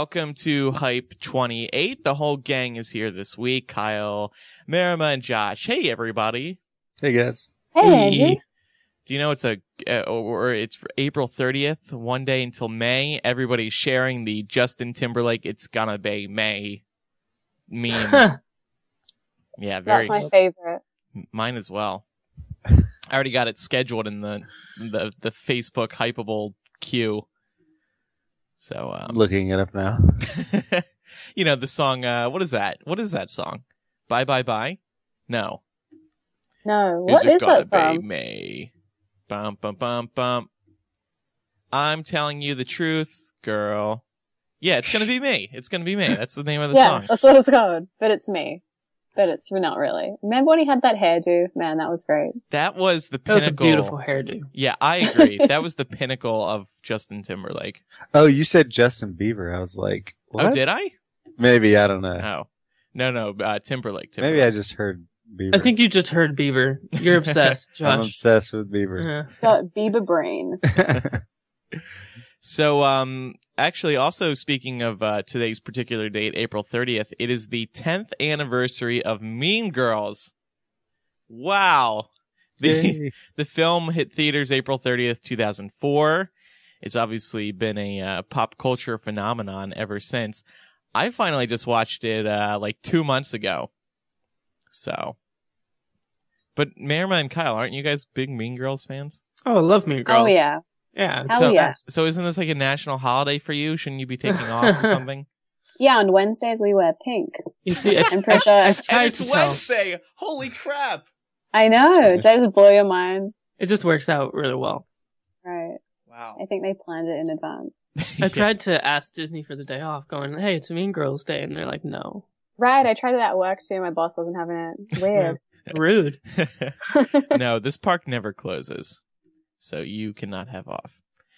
welcome to Hype 28. The whole gang is here this week. Kyle, Marima, and Josh. Hey, everybody. Hey, guys. Hey, Andrew. Do you know it's April 30th, one day until May? Everybody's sharing the Justin Timberlake "It's Gonna Be May" meme. Yeah, very. That's my favorite. Mine as well. I already got it scheduled in the Facebook Hypeable queue. So I'm looking it up now. You know the song. What is that? What is that song? Bye bye bye. No. No. What is that song? Be May. Bum bum bum bum. I'm telling you the truth, girl. Yeah, it's gonna be me. It's gonna be me. That's the name of the song. Yeah, that's what it's called. But it's me. But it's not really. Remember when he had that hairdo? Man, that was great. That was the pinnacle. That was a beautiful hairdo. Yeah, I agree. That was the pinnacle of Justin Timberlake. Oh, you said Justin Bieber. I was like, what? Oh, did I? Maybe, I don't know. Oh. No, Timberlake. Maybe I just heard Bieber. I think you just heard Bieber. You're obsessed, Josh. I'm obsessed with Bieber. Yeah. Got Bieber brain. So, actually, also speaking of today's particular date, April 30th, it is the 10th anniversary of Mean Girls. Wow. The film hit theaters April 30th, 2004. It's obviously been a pop culture phenomenon ever since. I finally just watched it like 2 months ago. So. But Marima and Kyle, aren't you guys big Mean Girls fans? Oh, I love Mean Girls. Oh, yeah. Yeah. Hell yeah. So isn't this like a national holiday for you? Shouldn't you be taking off or something? Yeah, on Wednesdays we wear pink. You see, I'm pretty sure. I tried And it's to tell. Wednesday! Holy crap! I know. Just blow your minds. It just works out really well. Right. Wow. I think they planned it in advance. I tried to ask Disney for the day off, going, "Hey, it's a Mean Girls Day," and they're like, "No." Right. I tried it at work too. My boss wasn't having it. Weird. Rude. No, this park never closes. So you cannot have off.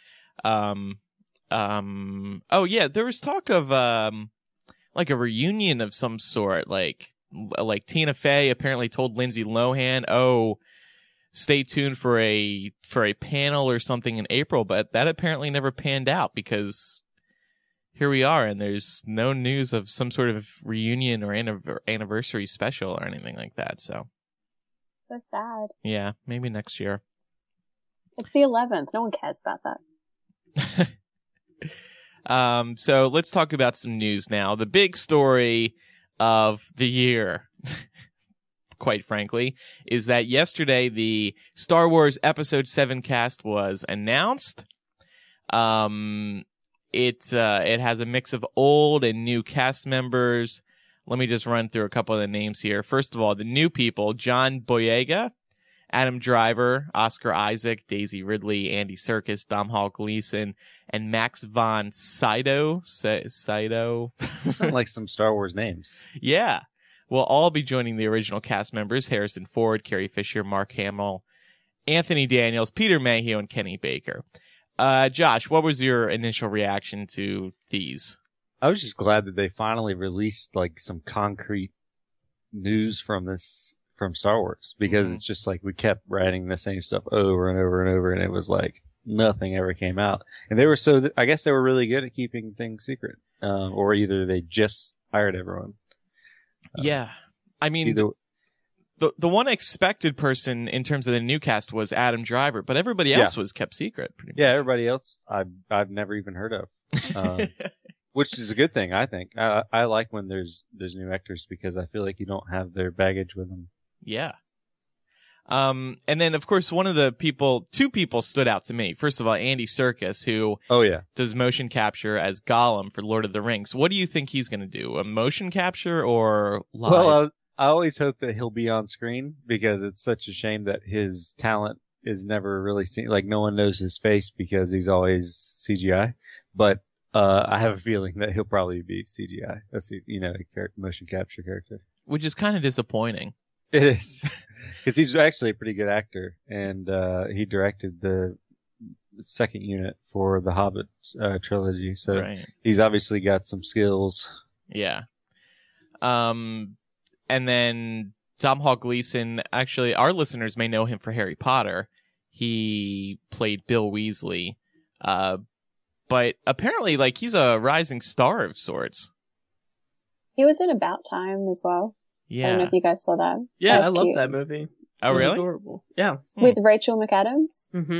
Oh yeah, there was talk of like a reunion of some sort, like Tina Fey apparently told Lindsay Lohan, "Oh, stay tuned for a panel or something in April," but that apparently never panned out because here we are and there's no news of some sort of reunion or anniversary special or anything like that. So sad. yeah, maybe next year. It's the 11th. No one cares about that. So let's talk about some news now. The big story of the year, quite frankly, is that yesterday the Star Wars Episode 7 cast was announced. It has a mix of old and new cast members. Let me just run through a couple of the names here. First of all, the new people: John Boyega, Adam Driver, Oscar Isaac, Daisy Ridley, Andy Serkis, Domhnall Gleeson, and Max von Sydow. Sydow? Sound like some Star Wars names. Yeah. Will all be joining the original cast members: Harrison Ford, Carrie Fisher, Mark Hamill, Anthony Daniels, Peter Mayhew, and Kenny Baker. Josh, what was your initial reaction to these? I was just glad that they finally released like some concrete news from Star Wars, because it's just like we kept writing the same stuff over and over and over, and it was like nothing ever came out. And they were I guess they were really good at keeping things secret, or either they just hired everyone. Yeah, I mean, the one expected person in terms of the new cast was Adam Driver, but everybody else was kept secret. Pretty much. Yeah, everybody else I've never even heard of. Which is a good thing, I think. I like when there's new actors, because I feel like you don't have their baggage with them. Yeah. And then, of course, two people stood out to me. First of all, Andy Serkis, who does motion capture as Gollum for Lord of the Rings. What do you think he's going to do? A motion capture or live? Well, I always hope that he'll be on screen, because it's such a shame that his talent is never really seen. Like, no one knows his face because he's always CGI. But I have a feeling that he'll probably be CGI, a motion capture character. Which is kind of disappointing. It is, because he's actually a pretty good actor, and he directed the second unit for the Hobbit trilogy, so he's obviously got some skills. Yeah. And then Domhnall Gleeson, actually, our listeners may know him for Harry Potter. He played Bill Weasley. but apparently, like, he's a rising star of sorts. He was in About Time as well. I don't know Yeah. if you guys saw that. Yeah, That I was love cute. that movie. Oh, It was really? Adorable. Yeah. With Rachel McAdams. Mm-hmm.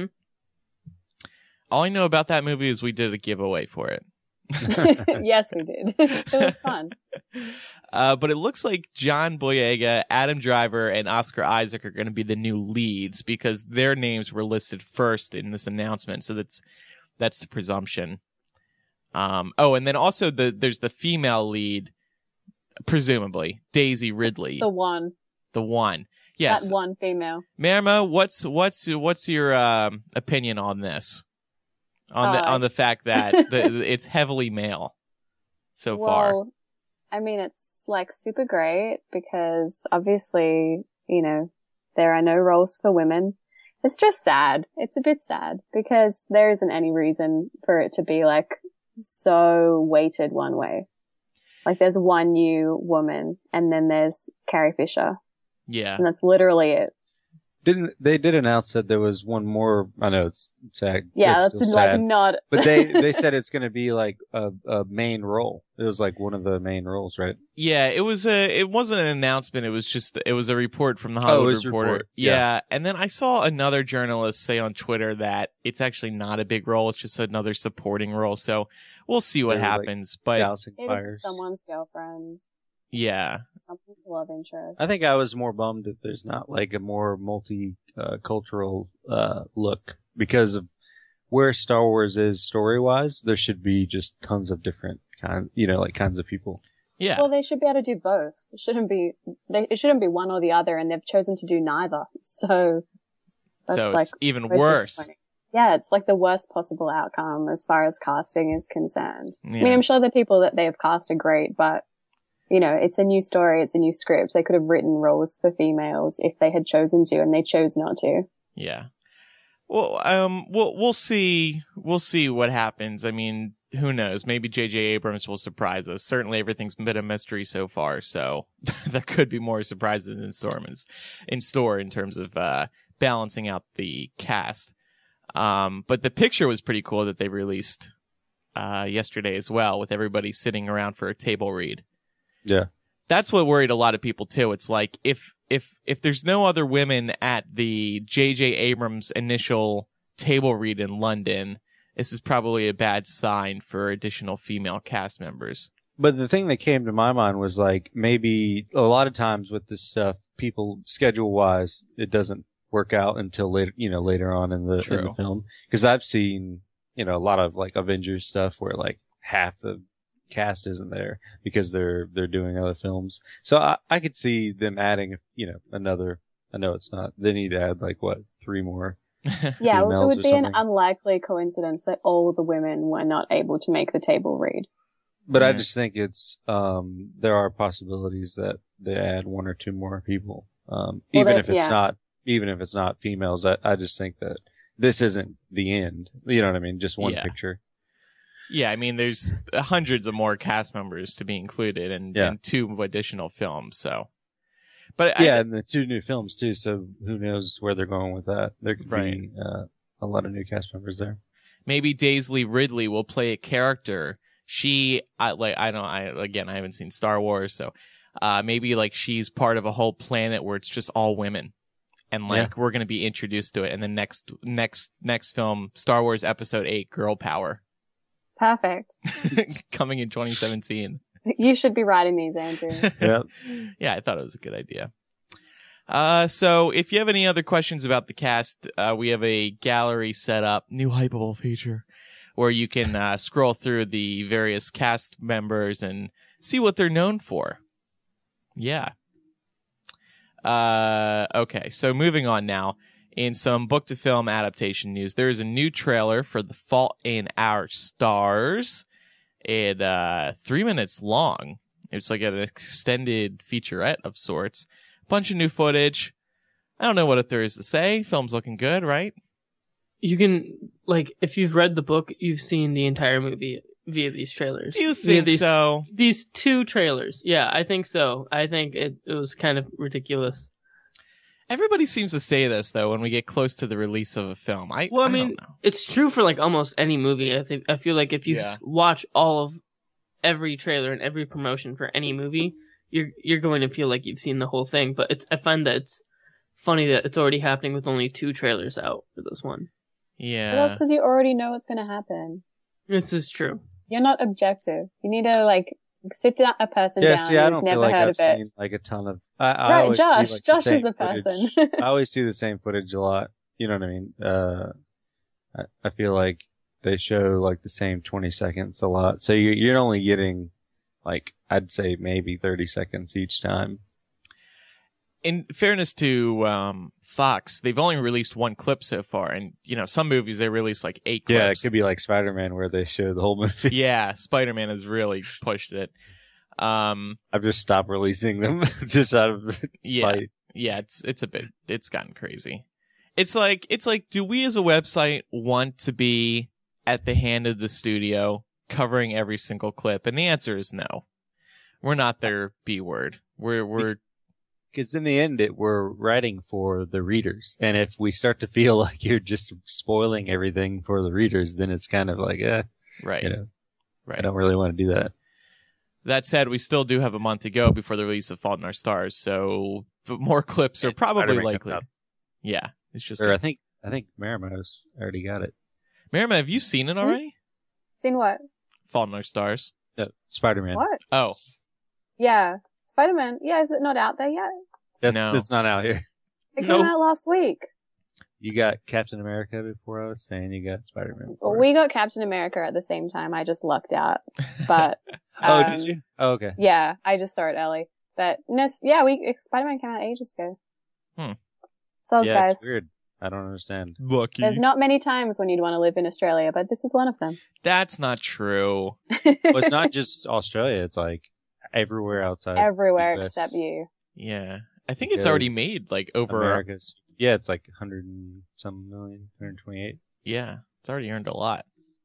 All I know about that movie is we did a giveaway for it. Yes, we did. It was fun. But it looks like John Boyega, Adam Driver, and Oscar Isaac are going to be the new leads because their names were listed first in this announcement. So that's the presumption. And then also there's the female lead, presumably Daisy Ridley, The one. the one. Yes, That one female. Marima, what's your opinion on this? On the fact that it's heavily male so far. Well, I mean, it's like super great because obviously, you know, there are no roles for women. It's just sad. It's a bit sad because there isn't any reason for it to be like so weighted one way. Like there's one new woman and then there's Carrie Fisher Yeah. and that's literally it. They did announce that there was one more? I know it's sad. Yeah, it's that's still like sad. not. But they said it's going to be like a main role. It was like one of the main roles, right? Yeah, it wasn't an announcement. It was a report from the Hollywood it was a Reporter. report. Yeah. Yeah. And then I saw another journalist say on Twitter that it's actually not a big role. It's just another supporting role. So we'll see what They were, like, but Dousing It'll be fires. someone's girlfriend, yeah, someone's love interest. I think I was more bummed that there's not like a more multi-cultural look because of where Star Wars is story-wise. There should be just tons of different kinds of people. yeah. Well, they should be able to do both. It shouldn't be one or the other, and they've chosen to do neither. So that's So like it's even most worse. disappointing. Yeah, it's like the worst possible outcome as far as casting is concerned. Yeah. I mean, I'm sure the people that they have cast are great, but you know, it's a new story, it's a new script. They could have written roles for females if they had chosen to, and they chose not to. Yeah. Well, we'll see. We'll see what happens. I mean, who knows? Maybe J.J. Abrams will surprise us. Certainly, everything's been a mystery so far, so there could be more surprises in store in terms of balancing out the cast. But the picture was pretty cool that they released yesterday as well, with everybody sitting around for a table read. Yeah. That's what worried a lot of people too. It's like if there's no other women at the J.J. Abrams initial table read in London, this is probably a bad sign for additional female cast members. But the thing that came to my mind was like maybe a lot of times with this stuff, people schedule-wise, it doesn't work out until later on in the film. Because I've seen a lot of like Avengers stuff where like half the cast isn't there because they're doing other films. So I could see them adding another. I know it's not. They need to add like what 3 more. Yeah, it females would or be an something. unlikely coincidence that all the women were not able to make the table read. But I Yeah. just think it's there are possibilities that they add 1 or 2 more people. Even if it's not females, I just think that this isn't the end. You know what I mean? Just one Yeah. picture. Yeah, I mean, there's hundreds of more cast members to be included in 2 additional films. So, but And the 2 new films too. So who knows where they're going with that? There could Right. be a lot of new cast members there. maybe Daisy Ridley will play a character. I haven't seen Star Wars, so maybe like she's part of a whole planet where it's just all women, and like we're gonna be introduced to it. And the next film, Star Wars Episode 8, Girl Power, Perfect. coming in 2017. You should be writing these, Andrew. Yeah. Yeah, I thought it was a good idea. So if you have any other questions about the cast, we have a gallery set up, new Hypable feature, where you can scroll through the various cast members and see what they're known for. Yeah. Okay, so moving on now. In some book to film adaptation news, there is a new trailer for The Fault in Our Stars. It 3 minutes long. It's like an extended featurette of sorts. Bunch of new footage. I don't know what there is to say. Film's looking good, right? You can, like, if you've read the book, you've seen the entire movie via these trailers. Do you Via think so? These 2 trailers. Yeah, I think so. I think it was kind of ridiculous. Everybody seems to say this though when we get close to the release of a film. I Well, I don't mean, know. it's true for like almost any movie. I feel like if you Yeah. watch all of every trailer and every promotion for any movie, you're going to feel like you've seen the whole thing. But I find that it's funny that it's already happening with only 2 trailers out for this one. Yeah. Well, that's because you already know what's going to happen. This is true. You're not objective. You need to like sit down a person Yeah, down see, I who's don't feel never like heard I've of it. seen like a ton of. I Right, always see, Josh. like, Josh is same the footage. person. I always see the same footage a lot. You know what I mean? I feel like they show like the same 20 seconds a lot. So you're only getting like, I'd say maybe 30 seconds each time. In fairness to Fox, they've only released 1 clip so far, and some movies they release like 8 clips. Yeah, it could be like Spider-Man where they show the whole movie. Yeah, Spider-Man has really pushed it. I've just stopped releasing them just out of spite. Yeah, it's gotten crazy. It's like, do we as a website want to be at the hand of the studio covering every single clip? And the answer is no. We're not their B word. We're Because in the end, we're writing for the readers. And if we start to feel like you're just spoiling everything for the readers, then it's kind of like, right. I don't really want to do that. That said, we still do have a month to go before the release of Fault in Our Stars, so more clips are probably Spider-Man likely. comes out. Yeah, it's just. Or I think Merimo's already got it. Marima, have you seen it already? Seen what? Fault in Our Stars. No, Spider-Man. What? Oh, Yeah. Spider-Man. Yeah, is it not out there yet? No. It's not out here. It Nope. came out last week. You got Captain America before I was saying you got Spider-Man. Well, before we us. got Captain America at the same time. I just lucked out. But Oh, did you? Oh, okay. Yeah, I just saw it early. But no, Spider-Man came out ages ago. So Yeah, guys, it's weird. I don't understand. lucky. there's not many times when you'd want to live in Australia, but this is one of them. That's not true. Well, it's not just Australia. It's like everywhere outside. Everywhere US. except you. Yeah, I think it's already Because made like over. America's. Yeah, it's like 100 and some million, 128. Yeah, it's already earned a lot.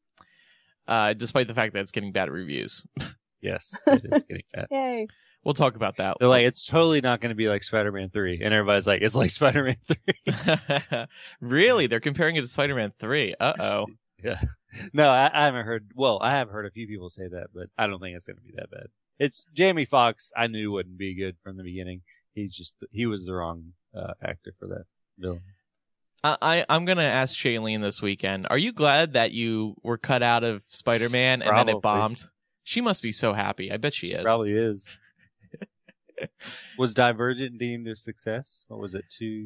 Despite the fact that it's getting bad reviews. Yes, it is getting that. Yay. We'll talk about that. They're like, it's totally not going to be like Spider-Man 3. And everybody's like, it's like Spider-Man 3. Really? They're comparing it to Spider-Man 3. Uh-oh. Yeah. No, I haven't heard. Well, I have heard a few people say that, but I don't think it's going to be that bad. It's Jamie Foxx. I knew wouldn't be good from the beginning. He was the wrong actor for that villain. I'm going to ask Shailene this weekend. Are you glad that you were cut out of Spider-Man and then Probably. it bombed? She must be so happy. I bet she is. Probably is. Was Divergent deemed a success? What was it,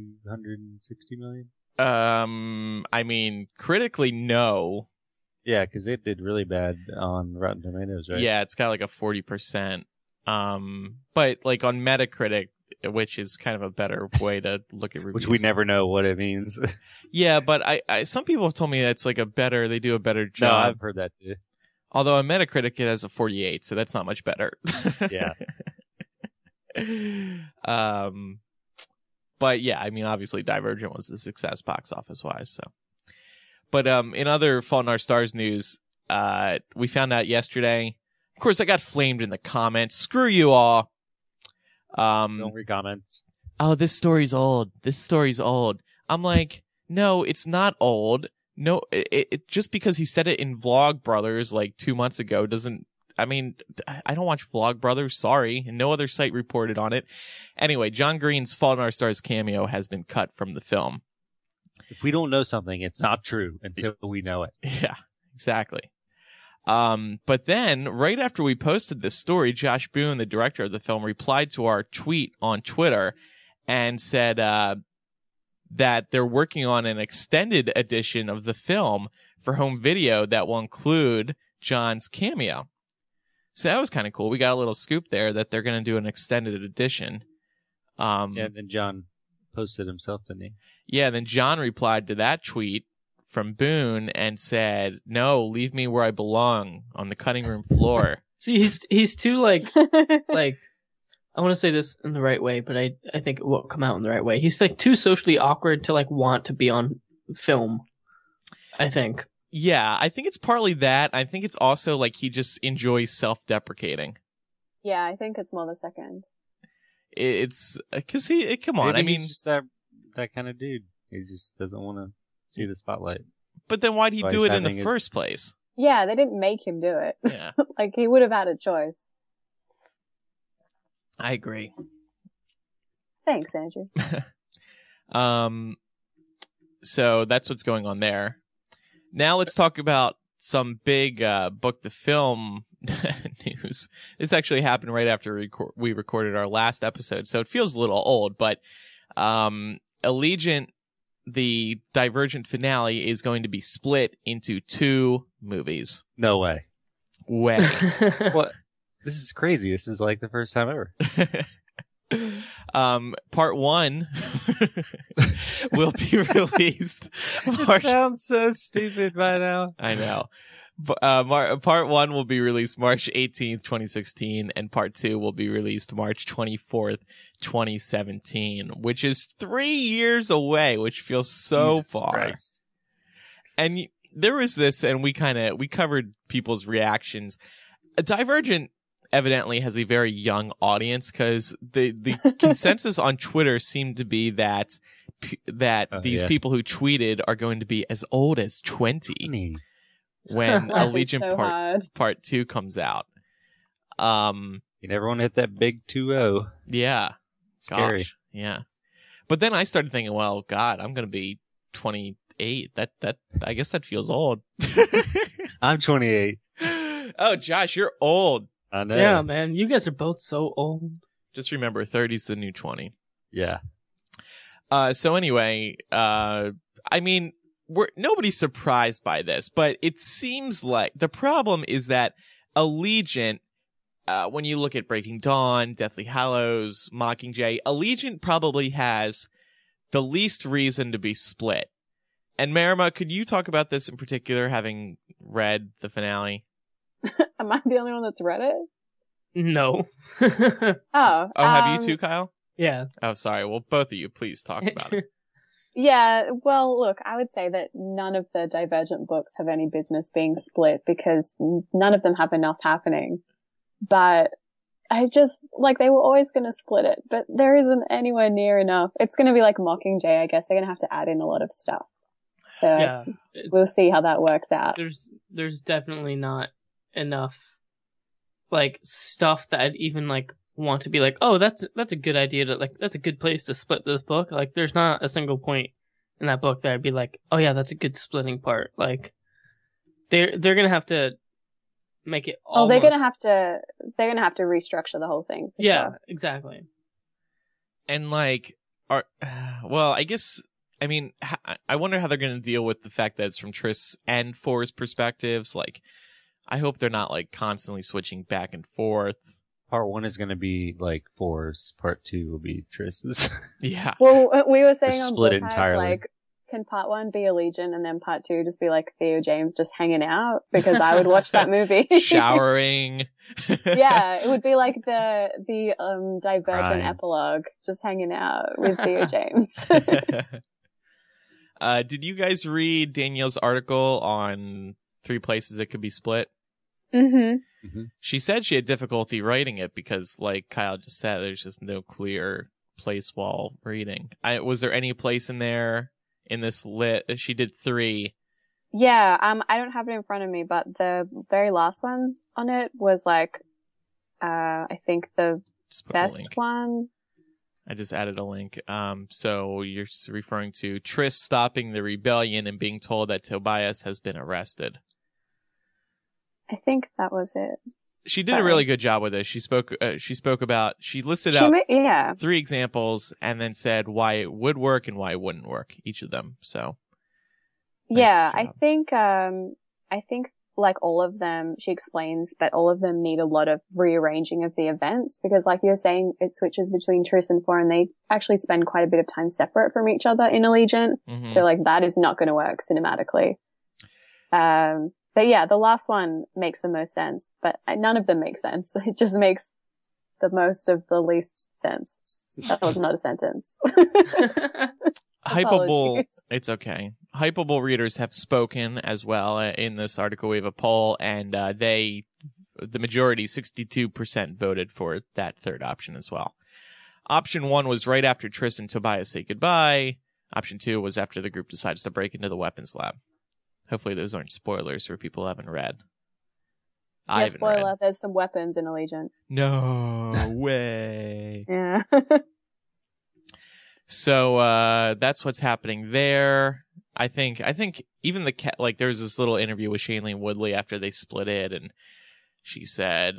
260 million? I mean, critically, no. Yeah, because it did really bad on Rotten Tomatoes, right? Yeah, it's got like a 40%. But like on Metacritic, which is kind of a better way to look at reviews. Which we never know what it means. Yeah, but I some people have told me that's like they do a better No, job. I've heard that too. Although on Metacritic it has a 48, so that's not much better. Yeah. But yeah, I mean, obviously Divergent was a success box office wise. So, but in other Fault in Our Stars news, we found out yesterday. Of course, I got flamed in the comments. Screw you all. Don't read comments. Oh, this story's old. This story's old. I'm like, no, it's not old. No, it just because he said it in Vlog Brothers like 2 months ago doesn't. I mean, I don't watch Vlog Brothers. Sorry, and no other site reported on it. Anyway, John Green's Fault in Our Stars cameo has been cut from the film. If we don't know something, it's not true until we know it. Yeah, exactly. But then, right after we posted this story, Josh Boone, the director of the film, replied to our tweet on Twitter and said that they're working on an extended edition of the film for home video that will include John's cameo. So that was kind of cool. We got a little scoop there that they're going to do an extended edition. Yeah, and then John posted himself, didn't he? Yeah, then John replied to that tweet from Boone and said, "No, leave me where I belong, on the cutting room floor." See, he's too like I want to say this in the right way, but I think it won't come out in the right way. He's like too socially awkward to like want to be on film, I think. Yeah, I think it's partly that. I think it's also like he just enjoys self-deprecating. Yeah, I think it's more the second. It's because come on. Maybe I mean, he's just that that kind of dude. He just doesn't want to see the spotlight. But then why'd he Why do he's it in the having his- first place? Yeah, they didn't make him do it. Yeah, Like, he would have had a choice. I agree. Thanks, Andrew. So that's what's going on there. Now let's talk about some big book to film news. This actually happened right after we recorded our last episode, so it feels a little old, but Allegiant, the Divergent finale, is going to be split into 2 movies. No way. Way. What? This is crazy. This is like the first time ever. Part 1 will be released. It sounds so stupid by now. I know. Part 1 will be released March 18th, 2016, and Part 2 will be released March 24th, 2017, which is 3 years away, which feels so Jesus far. Christ. And there was this, and we covered people's reactions. Divergent evidently has a very young audience, because the consensus on Twitter seemed to be that these people who tweeted are going to be as old as 20 when That is Allegiant so hard. Part 2 comes out. You never want to hit that big 2-0. Yeah. Scary. Gosh, yeah. But then I started thinking, well, God, I'm going to be 28. That I guess that feels old. I'm 28. Oh, Josh, you're old. I know. Yeah, man, you guys are both so old. Just remember, 30's the new 20. Yeah. So anyway, I mean, nobody's surprised by this, but it seems like the problem is that Allegiant, when you look at Breaking Dawn, Deathly Hallows, Mockingjay, Allegiant probably has the least reason to be split. And Marima, could you talk about this in particular, having read the finale? Am I the only one that's read it? No. Oh. Have you too, Kyle? Yeah. Oh, sorry. Well, both of you, please talk about it. Yeah, well, look, I would say that none of the Divergent books have any business being split because none of them have enough happening. But I just, like, they were always going to split it, but there isn't anywhere near enough. It's going to be like Mockingjay, I guess. They're going to have to add in a lot of stuff. So Yeah. we'll see how that works out. There's definitely not enough, like, stuff that I'd even, like, want to be like, oh, that's a good idea to, like, that's a good place to split this book. Like, there's not a single point in that book that I'd be like, oh yeah, that's a good splitting part. Like, they're gonna have to make it Oh, almost... they're gonna have to restructure the whole thing. For Yeah, sure. exactly. And like, well, I guess, I mean, I wonder how they're going to deal with the fact that it's from Triss and For's perspectives. Like, I hope they're not like constantly switching back and forth. Part 1 is going to be like 4's. Part 2 will be Triss's. Yeah. Well, we were saying Or on split it Bookhive, entirely. like, can part 1 be Allegiant and then part 2 just be like Theo James just hanging out? Because I would watch that movie. Showering. Yeah, it would be like the Divergent Crying. epilogue, just hanging out with Theo James. Did you guys read Danielle's article on 3 places it could be split? Mm-hmm. She said she had difficulty writing it because, like Kyle just said, there's just no clear place while reading. Was there any place in there in this lit? She did 3. Yeah, I don't have it in front of me, but the very last one on it was like, I think the Just put a best link. one. I just added a link. So you're referring to Triss stopping the rebellion and being told that Tobias has been arrested. I think that was it. She did a Sorry. really good job with this. She spoke about. She listed out Yeah. 3 examples and then said why it would work and why it wouldn't work. Each of them. So nice Yeah, job. I think like all of them, she explains, but all of them need a lot of rearranging of the events because like you're saying, it switches between Triss and 4 and they actually spend quite a bit of time separate from each other in Allegiant. Mhm. So like that is not going to work cinematically. But yeah, the last one makes the most sense, but none of them make sense. It just makes the most of the least sense. That was not a sentence. Hypeable. Apologies. It's okay. Hypeable readers have spoken as well. In this article, we have a poll, and the majority, 62%, voted for that third option as well. Option 1 was right after Triss and Tobias say goodbye. Option 2 was after the group decides to break into the weapons lab. Hopefully those aren't spoilers for people who haven't read. I haven't spoiler, read. there's some weapons in Allegiant. No way. Yeah. So that's what's happening there. I think even there was this little interview with Shailene Woodley after they split it, and she said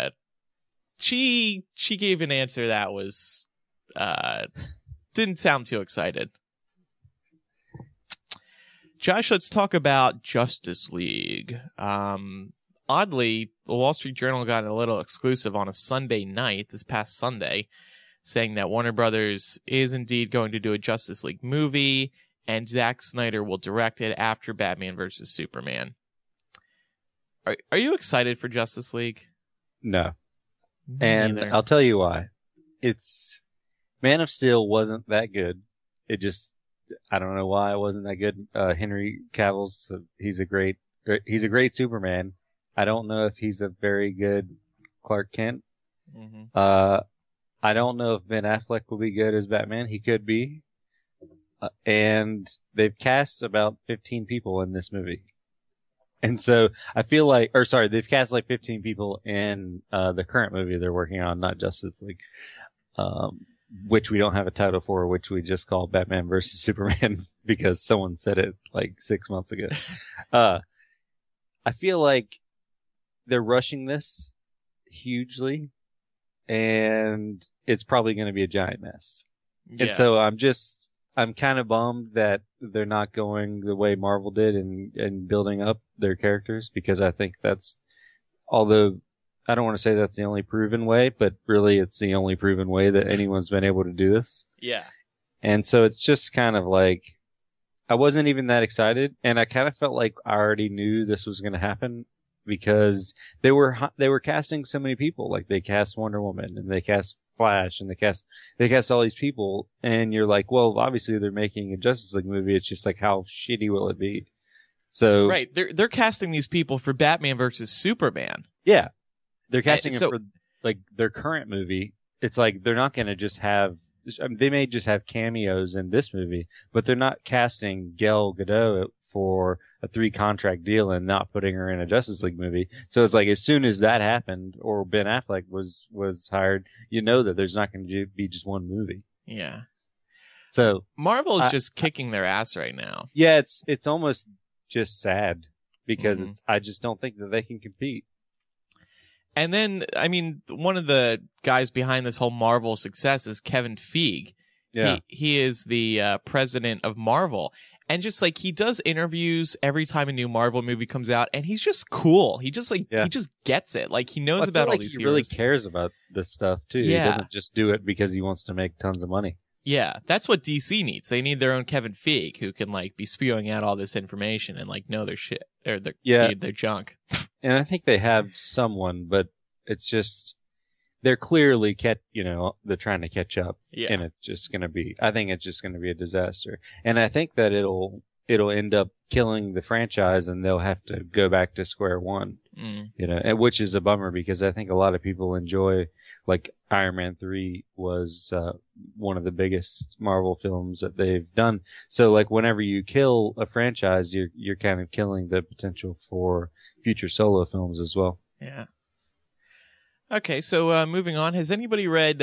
she gave an answer that was didn't sound too excited. Josh, let's talk about Justice League. Oddly, the Wall Street Journal got a little exclusive on a Sunday night, this past Sunday, saying that Warner Brothers is indeed going to do a Justice League movie, and Zack Snyder will direct it after Batman vs. Superman. Are you excited for Justice League? No. Me And neither. I'll tell you why. It's Man of Steel wasn't that good. I don't know why it wasn't that good. Henry Cavill's he's a great Superman. I don't know if he's a very good Clark Kent. Mhm. I don't know if Ben Affleck will be good as Batman. He could be. And they've cast about 15 people in this movie. And so I feel like, they've cast like 15 people in the current movie they're working on, not Justice League, which we don't have a title for, which we just call Batman versus Superman because someone said it like 6 months ago. I feel like they're rushing this hugely, and it's probably going to be a giant mess. Yeah. And so I'm kind of bummed that they're not going the way Marvel did and building up their characters, because I think although I don't want to say that's the only proven way, but really it's the only proven way that anyone's been able to do this. Yeah. And so it's just kind of like, I wasn't even that excited, and I kind of felt like I already knew this was going to happen because they were casting so many people. Like they cast Wonder Woman and they cast Flash and they cast all these people, and you're like, well, obviously they're making a Justice League movie. It's just like, how shitty will it be? So Right. They're casting these people for Batman versus Superman. yeah, they're casting so- it for like their current movie. It's like they're not going to just have. I mean, they may just have cameos in this movie, but they're not casting Gal Gadot for a 3-contract deal and not putting her in a Justice League movie. So it's like, as soon as that happened, or Ben Affleck was hired, you know that there's not going to be just one movie. Yeah. So Marvel is just kicking their ass right now. yeah, it's almost just sad because Mhm. I just don't think that they can compete. And then, I mean, one of the guys behind this whole Marvel success is Kevin Feige. Yeah. He is the president of Marvel. And just like, he does interviews every time a new Marvel movie comes out, and he's just cool. He just he just gets it. Like, he knows Well, I feel about all like these he heroes. really cares about this stuff too. Yeah. He doesn't just do it because he wants to make tons of money. Yeah, that's what DC needs. They need their own Kevin Feige who can like be spewing out all this information and like know their shit or their junk. And I think they have someone, but it's just, they're clearly they're trying to catch up. Yeah. And I think it's just going to be a disaster. And I think that it'll end up killing the franchise, and they'll have to go back to square one, and which is a bummer, because I think a lot of people enjoy, like, Iron Man 3 was one of the biggest Marvel films that they've done. So like, whenever you kill a franchise, you're kind of killing the potential for future solo films as well. Yeah. Okay, so moving on. Has anybody read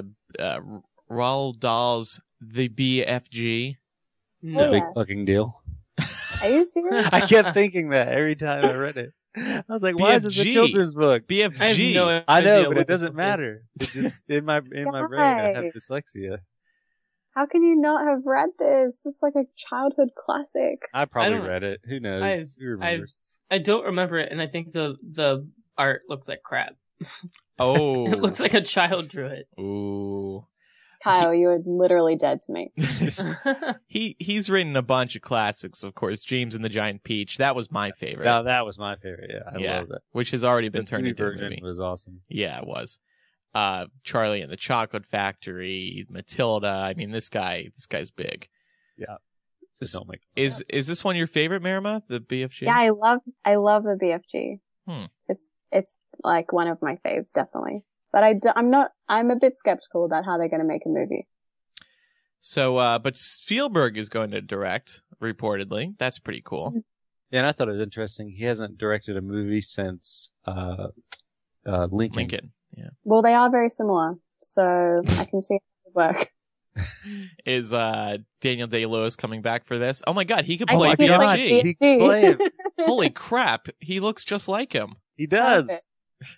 Roald Dahl's The BFG? No. Oh, Big yes. fucking deal. Are you serious? I kept thinking that every time I read it. I was like, why is this a BFG. children's book? BFG. I have no I know, idea but what it doesn't this book is. matter. It just in my brain I have Guys. dyslexia. How can you not have read this? It's like a childhood classic. I probably don't- read it. Who knows? Who remembers? I don't remember it, and I think the art looks like crap. Oh. It looks like a child drew it. Ooh. Kyle, you are literally dead to me. He's written a bunch of classics, of course. James and the Giant Peach. That was my favorite. No, that was my favorite. Yeah, I love that. Which has already been The turned movie into a version movie. was awesome. Yeah, it was. Charlie and the Chocolate Factory, Matilda. I mean, this guy's big. So don't make Is this one your favorite, Marima? The BFG? Yeah, I love the BFG. Hmm. It's like one of my faves, definitely. But I'm a bit skeptical about how they're going to make a movie. So, but Spielberg is going to direct, reportedly. That's pretty cool. Yeah, and I thought it was interesting. He hasn't directed a movie since Lincoln. Yeah. Well, they are very similar, so I can see how it would work. Is Daniel Day-Lewis coming back for this? Oh my God, he could I play think he's like BFG. He can play him. Holy crap, he looks just like him. He does.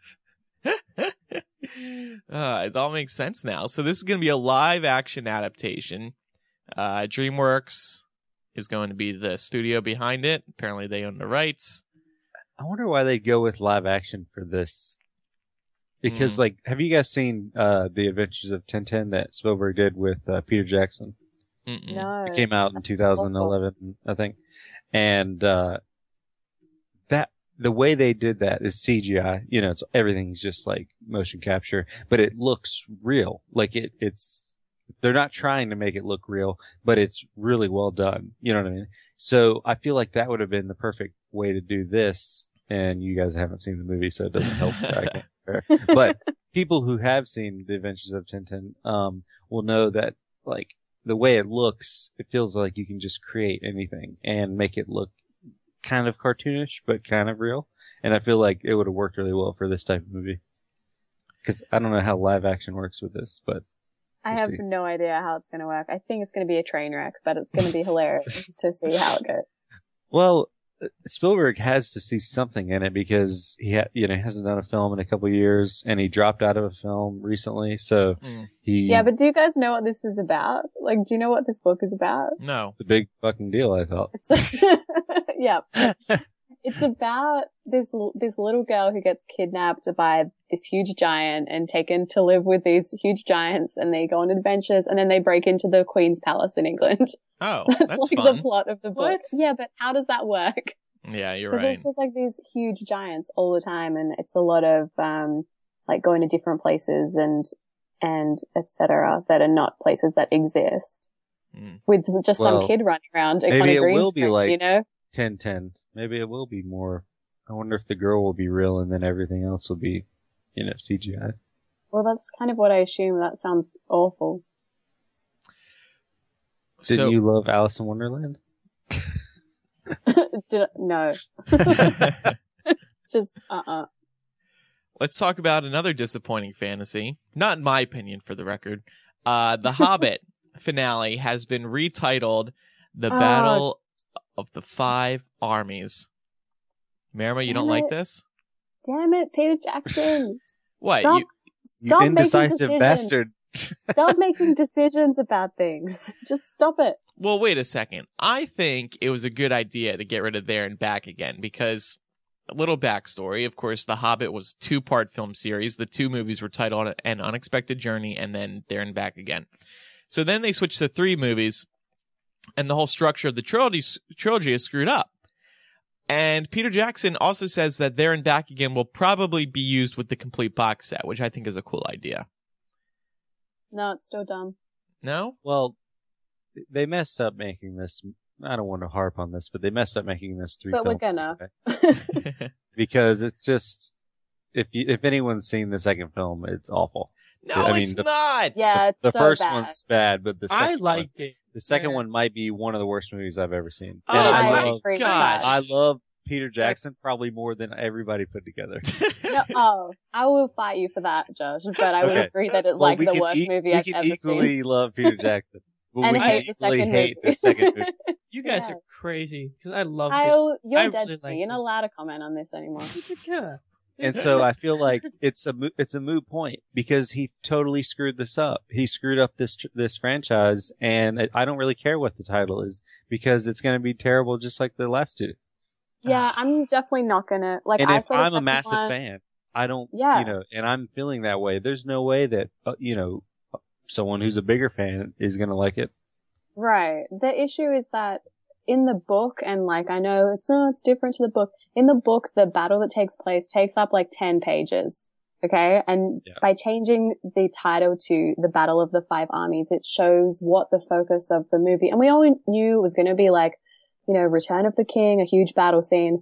It all makes sense now. So this is going to be a live action adaptation. DreamWorks is going to be the studio behind it. Apparently they own the rights. I wonder why they go with live action for this. Because, like, have you guys seen The Adventures of Tintin that Spielberg did with Peter Jackson? Mm-mm. No. It came out in 2011, I think. And the way they did that is CGI. You know, everything's just like motion capture, but it looks real. Like they're not trying to make it look real, but it's really well done. You know what I mean? So I feel like that would have been the perfect way to do this. And you guys haven't seen the movie, so it doesn't help that I can't compare. But people who have seen The Adventures of Tintin, will know that, like, the way it looks, it feels like you can just create anything and make it look kind of cartoonish, but kind of real. And I feel like it would have worked really well for this type of movie. Because I don't know how live action works with this, but I have no idea how it's going to work. I think it's going to be a train wreck, but it's going to be hilarious to see how it goes. Well, Spielberg has to see something in it because he hasn't done a film in a couple of years, and he dropped out of a film recently. So Yeah, but do you guys know what this is about? Like, do you know what this book is about? No. It's a big fucking deal, I thought. Yeah. It's about this little girl who gets kidnapped by this huge giant and taken to live with these huge giants, and they go on adventures, and then they break into the Queen's Palace in England. Oh, That's that's like fun. the plot of the book. What? Yeah, but how does that work? Yeah, you're Because right. it's just like these huge giants all the time, and it's a lot of like going to different places and etc. that are not places that exist. With just some kid running around on maybe a it green will screen, be like you know? 10-10. Maybe it will be more. I wonder if the girl will be real and then everything else will be, CGI. Well, that's kind of what I assume. That sounds awful. Didn't you love Alice in Wonderland? No. Just, Let's talk about another disappointing fantasy. Not in my opinion, for the record. The Hobbit finale has been retitled The Battle of the Five Armies. Marima, you don't like this? Damn it, Peter Jackson. What? Stop, You stop indecisive making decisions. bastard. Stop making decisions about things. Just stop it. Well, wait a second. I think it was a good idea to get rid of There and Back Again because, a little backstory, of course, The Hobbit was a 2-part film series. The 2 movies were titled An Unexpected Journey and then There and Back Again. So then they switched to 3 movies, and the whole structure of the trilogy is screwed up. And Peter Jackson also says that There and Back Again will probably be used with the complete box set, which I think is a cool idea. No, it's still dumb. No? Well, they messed up making this. I don't want to harp on this, but they messed up making this 3 But we're films. gonna. Because it's just, if anyone's seen the second film, it's awful. No, I mean, it's not! Yeah, it's The so first bad. one's bad, but the second I liked it. The second Yeah. one might be one of the worst movies I've ever seen. Oh, And I my agree with God. that. I love Peter Jackson That's- probably more than everybody put together. No, I will fight you for that, Josh. But I would Okay. agree that it's Well, like we the can worst movie I've we ever can equally seen. love Peter Jackson. But And we hate can the equally second hate movie. the second movie. You guys Yeah. are crazy because I loved Kyle, you're I dead really to me. liked You're it. not allowed to comment on this anymore. it. Yeah. And so I feel like it's a moot point because he totally screwed this up. He screwed up this franchise, and I don't really care what the title is because it's going to be terrible, just like the last 2. Yeah, I'm definitely not gonna like. And I if saw the I'm a second massive one, fan, I don't, Yeah. and I'm feeling that way. There's no way that someone who's a bigger fan is going to like it. Right. The issue is that in the book, and like I know it's different to the book. In the book, the battle that takes place takes up like 10 pages. Okay. And Yeah. by changing the title to The Battle of the Five Armies, it shows what the focus of the movie, and we all knew it was going to be like, Return of the King, a huge battle scene.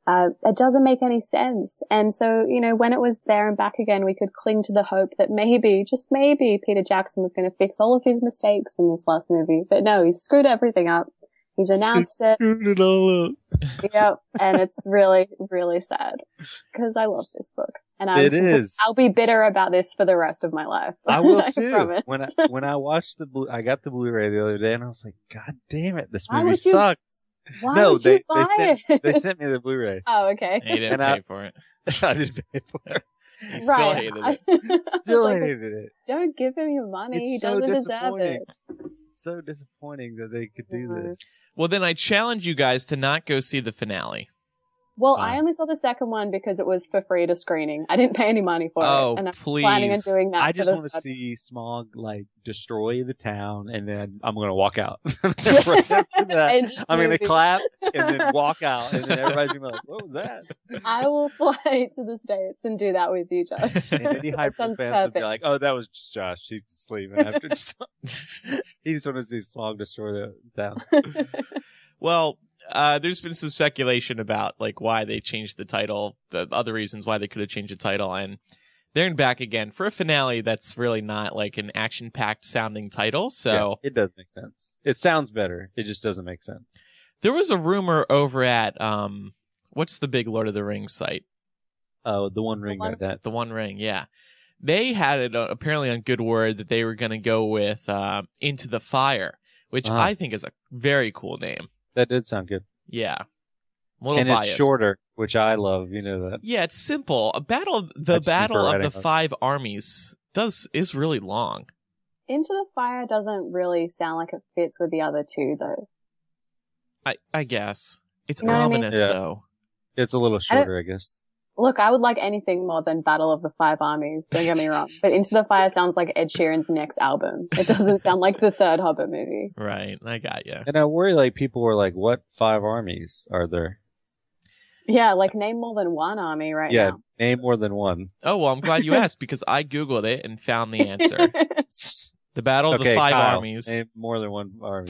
it doesn't make any sense. And so, you know, when it was there and back again, we could cling to the hope that maybe, just maybe, Peter Jackson was going to fix all of his mistakes in this last movie. But no, he screwed everything up. He's announced it. Screwed it all up. Yep. And it's really, really sad because I love this book. And I'll be bitter about this for the rest of my life. I will too. Promise. When I watched I got the Blu-ray the other day and I was like, God damn it, this Why movie would you- sucks. Why would you buy it? They sent me the Blu-ray. Oh, okay. And he didn't And pay for it. I didn't pay for it. He still hated it. Still Like, hated it. don't give him your money. He It's so doesn't deserve disappointing. it. So disappointing that they could do Yeah. this. Well, then I challenge you guys to not go see the finale. Well, Oh. I only saw the second one because it was for free at a screening. I didn't pay any money for Oh, it. And I'm please. planning on doing that. I for just the want to third see Smog like destroy the town, and then I'm gonna walk out. Right after that, End of I'm gonna movie. clap and then walk out, and then everybody's gonna be like, "What was that?" I will fly to the States and do that with you, Josh. And any That hyper sounds fans would be perfect. like, "Oh, that was just Josh. He's asleep." And after he just want to see Smog destroy the town. Well, there's been some speculation about like why they changed the title, the other reasons why they could have changed the title, and they're back again for a finale that's really not like an action-packed sounding title. So Yeah, it does make sense. It sounds better. It just doesn't make sense. there was a rumor over at what's the big Lord of the Rings site? Oh, the One Ring One- got that. The One Ring, yeah. They had it apparently on good word that they were going to go with Into the Fire, which Uh-huh. I think is a very cool name. That did sound good. Yeah. A little And biased. it's shorter, which I love. You know that. Yeah, it's simple. The That's battle super of the writing. 5 armies is really long. Into the Fire doesn't really sound like it fits with the other two, though. I guess. It's You know what I mean? ominous Yeah. though. It's a little shorter, I guess. Look, I would like anything more than Battle of the 5 Armies, don't get me wrong. But Into the Fire sounds like Ed Sheeran's next album. It doesn't sound like the third Hobbit movie. Right. I got you. And I worry, like, people were like, what 5 armies are there? Yeah, like name more than one army right Yeah, now. name more than one. Oh, well, I'm glad you asked because I Googled it and found the answer. The battle of Okay, the 5 Kyle, armies. Name more than one army.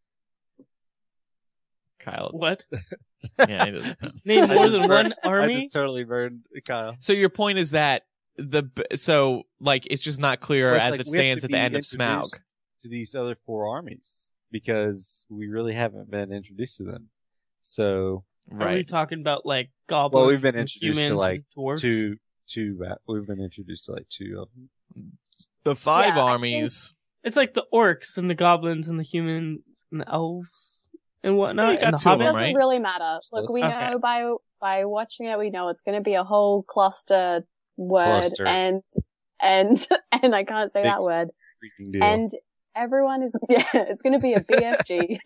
Kyle. What? Yeah, he doesn't know. Name I more just than burned- one I army? just totally burned Kyle. So your point is that it's just not clear Well, it's as like it we have stands to at the be end of Smaug. introduced to these other 4 armies because we really haven't been introduced to them. So Are we Right. talking about like goblins Well, we've been and introduced to, humans like, and dwarves? we've been introduced to like 2 of them. The 5 Yeah, I armies. It's like the orcs and the goblins and the humans and the elves and whatnot. Yeah, you got and the 2 of It them, hobbits. doesn't right? really matter. Look, we Okay. know by watching it, we know it's going to be a whole cluster word, Cluster. and I can't say Big that word. Freaking deal. And everyone is it's going to be a BFG,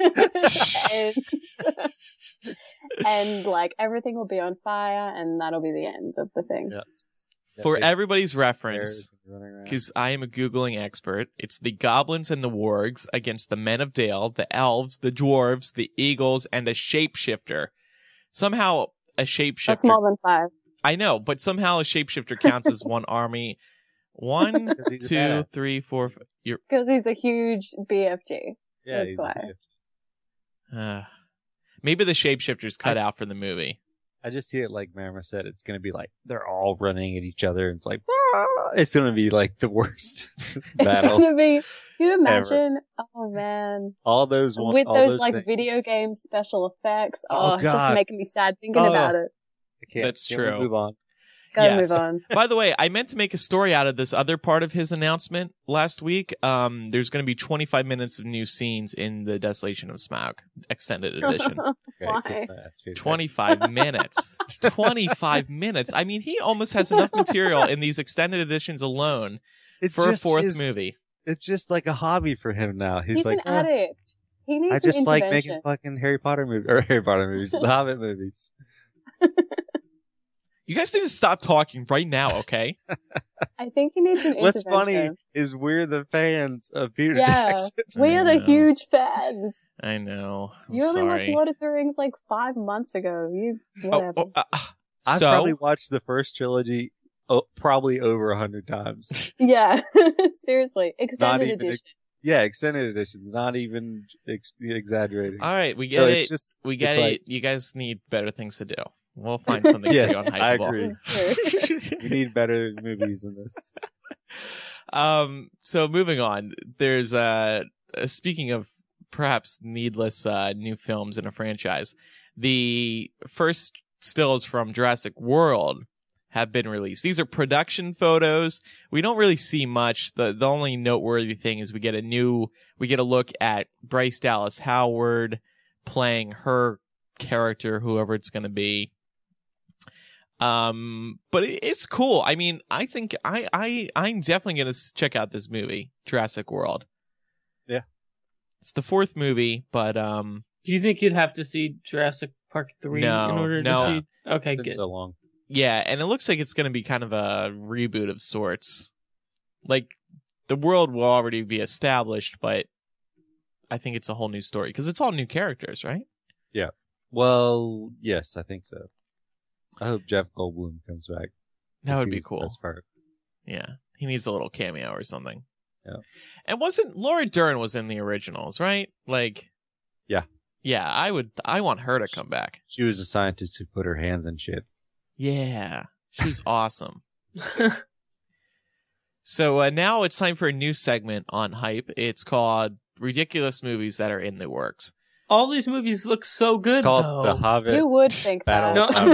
and like everything will be on fire, and that'll be the end of the thing. Yeah. For big everybody's bears reference, running around. because I am a Googling expert, it's the goblins and the wargs against the men of Dale, the elves, the dwarves, the eagles, and a shapeshifter. Somehow a That's shapeshifter. more than 5 I know, but somehow a shapeshifter counts as one army. 1, 'Cause he's a 2, badass. 3, 4. You're because he's a huge BFG. Yeah, That's he's a why. gift. maybe the shapeshifter's cut out for the movie. I just see it like Marma said. It's going to be like they're all running at each other. It's like it's going to be like the worst It's battle. gonna be. Can you imagine? Oh man, All those with all those like things. video game special effects. Oh, Oh, it's just God. making me sad thinking Oh. about it. I can't, That's can we true. Move on. Gotta Yes. move on. By the way, I meant to make a story out of this other part of his announcement last week. There's going to be 25 minutes of new scenes in the Desolation of Smaug extended edition. Okay, Why? kiss my ass, Peter. 25 minutes. 25 minutes. I mean, he almost has enough material in these extended editions alone It's for a just 4th his- movie. It's just like a hobby for him now. He's He's like, an addict. He needs I just an like intervention. making fucking Harry Potter movies the Hobbit movies. You guys need to stop talking right now, okay? I think he needs an What's intervention. funny is we're the fans of Peter Yeah. Jackson. We are the I know. huge fans. I know. I'm You only watched sorry. Lord of the Rings like 5 months ago. You whatever. I've so, probably watched the first trilogy probably over 100 times. Yeah, seriously, extended even edition. Yeah, extended editions, not even exaggerating. all right, we get So it. it's just We get it's it. like- You guys need better things to do. We'll find something Yes, for you on I Hypeable. agree. It's true. We need better movies than this. So moving on, there's speaking of perhaps needless new films in a franchise, the first stills from Jurassic World have been released. These are production photos. We don't really see much. The only noteworthy thing is we get a look at Bryce Dallas Howard playing her character, whoever it's going to be. But it's cool. I mean, I think I'm definitely going to check out this movie, Jurassic World. Yeah. It's the fourth movie, but Do you think you'd have to see Jurassic Park 3 No, in order no. to see? Okay, It's been good. so long. yeah, and it looks like it's going to be kind of a reboot of sorts. Like, the world will already be established, but I think it's a whole new story because it's all new characters, right? Well, yes, I think so. I hope Jeff Goldblum comes back. That 'cause would he be was the cool. best part. Yeah, he needs a little cameo or something. Yeah. And wasn't Laura Dern was in the originals, right? Like, Yeah. yeah. I want her to come back. She was a scientist who put her hands in shit. Yeah, she was awesome. So now it's time for a new segment on Hype. It's called Ridiculous Movies That Are in the Works. All these movies look so good, It's called though. The Hobbit. You would think Battle that. No, of I'm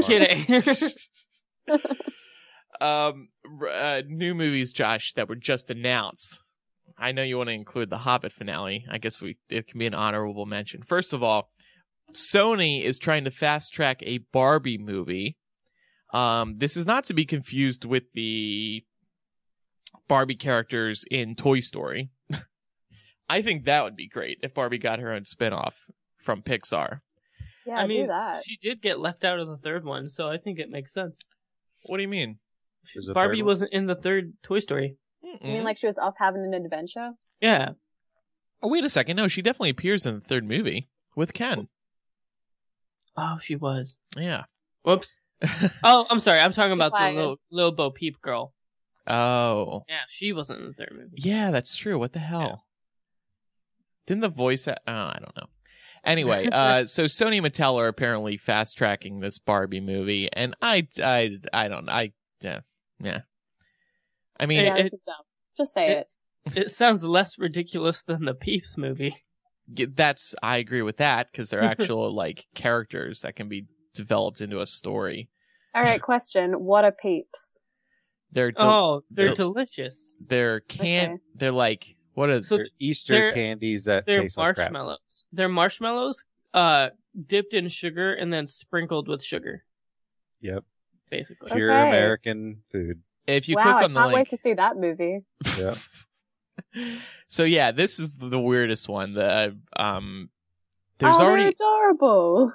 Avalon. kidding. New movies, Josh, that were just announced. I know you want to include the Hobbit finale. I guess it can be an honorable mention. First of all, Sony is trying to fast track a Barbie movie. This is not to be confused with the Barbie characters in Toy Story. I think that would be great if Barbie got her own spinoff from Pixar. Yeah, I mean, do that. she did get left out of the third one, so I think it makes sense. What do you mean? There's a Barbie third one? wasn't in the third Toy Story. You mean like she was off having an adventure? Yeah. Oh, wait a second. No, she definitely appears in the third movie with Ken. Oh, she was. Yeah. Whoops. Oh, I'm sorry. I'm talking about the Quiet. little Bo Peep girl. Oh. Yeah, she wasn't in the third movie. Yeah, that's true. What the hell? Didn't the voice... I don't know. Anyway, so Sony and Mattel are apparently fast-tracking this Barbie movie, and I don't... yeah. I mean, Yeah, it's dumb. Just say it. It sounds less ridiculous than the Peeps movie. I agree with that, because they're actual, like, characters that can be developed into a story. All right, question. What are peeps? They're They're delicious. they're Okay. they're like, what are So They're Easter they're- candies that They're taste like crap. marshmallows. They're marshmallows dipped in sugar and then sprinkled with sugar, Yep. basically. Okay. Pure American food. if you wow, click I on the can't wait link. to see that movie. Yeah. So yeah, this is the weirdest one. There's They're already adorable.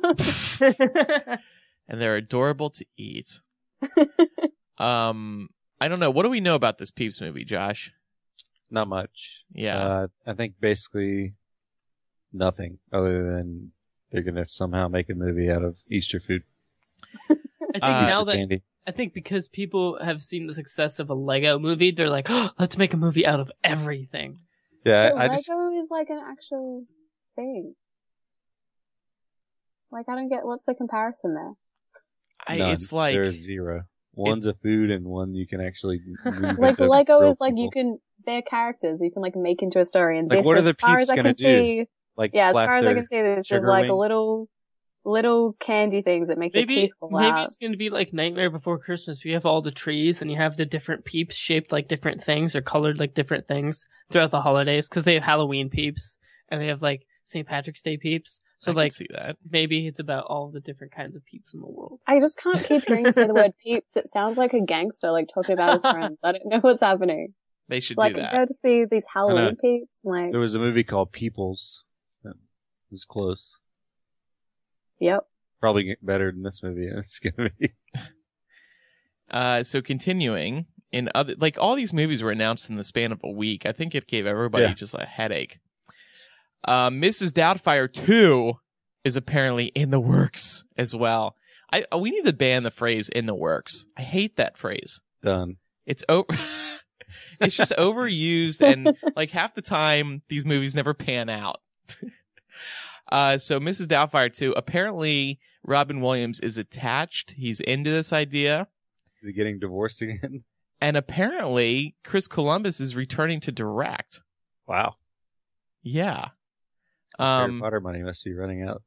and they're adorable to eat. I don't know. What do we know about this Peeps movie, Josh? Not much. Yeah. I think basically nothing other than they're going to somehow make a movie out of Easter food. I think Easter now that candy. I think because people have seen the success of a Lego movie, they're like, oh, let's make a movie out of everything. Yeah, But I just Lego is like an actual thing. Like, I don't get what's the comparison there. none. It's like there's zero. One's a food and one you can actually move Like into Lego real is like you people. can they're characters you can like make into a story, and Like, this, what are as the far Peeps as I gonna can do? see, Like yeah, as flap far as I their can see, this is sugar like wings. little candy things that make your Maybe teeth fall maybe out. it's gonna be like Nightmare Before Christmas. We have all the trees and you have the different Peeps shaped like different things or colored like different things throughout the holidays because they have Halloween Peeps and they have like St. Patrick's Day Peeps. So I can like see that. maybe it's about all the different kinds of Peeps in the world. I just can't keep hearing you say the word peeps. It sounds like a gangster like talking about his friends. I don't know what's happening. They should It's like do it that. could just be these Halloween peeps. Like, There was a movie called Peoples. That was close. yep. Probably get better than this movie. It's gonna be. So continuing in other, like all these movies were announced in the span of a week. I think it gave everybody Yeah. just a headache. Mrs. Doubtfire 2 is apparently in the works as well. We need to ban the phrase "in the works." I hate that phrase. Done. It's over. It's just overused, and like half the time, these movies never pan out. So Mrs. Doubtfire 2, apparently Robin Williams is attached. He's into this idea. Is he getting divorced again? And apparently Chris Columbus is returning to direct. Wow. Yeah. Harry Potter money must be running out.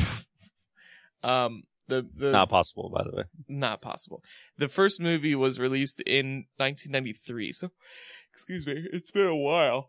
The Not possible, by the way. Not possible. The first movie was released in 1993. So, excuse me, it's been a while.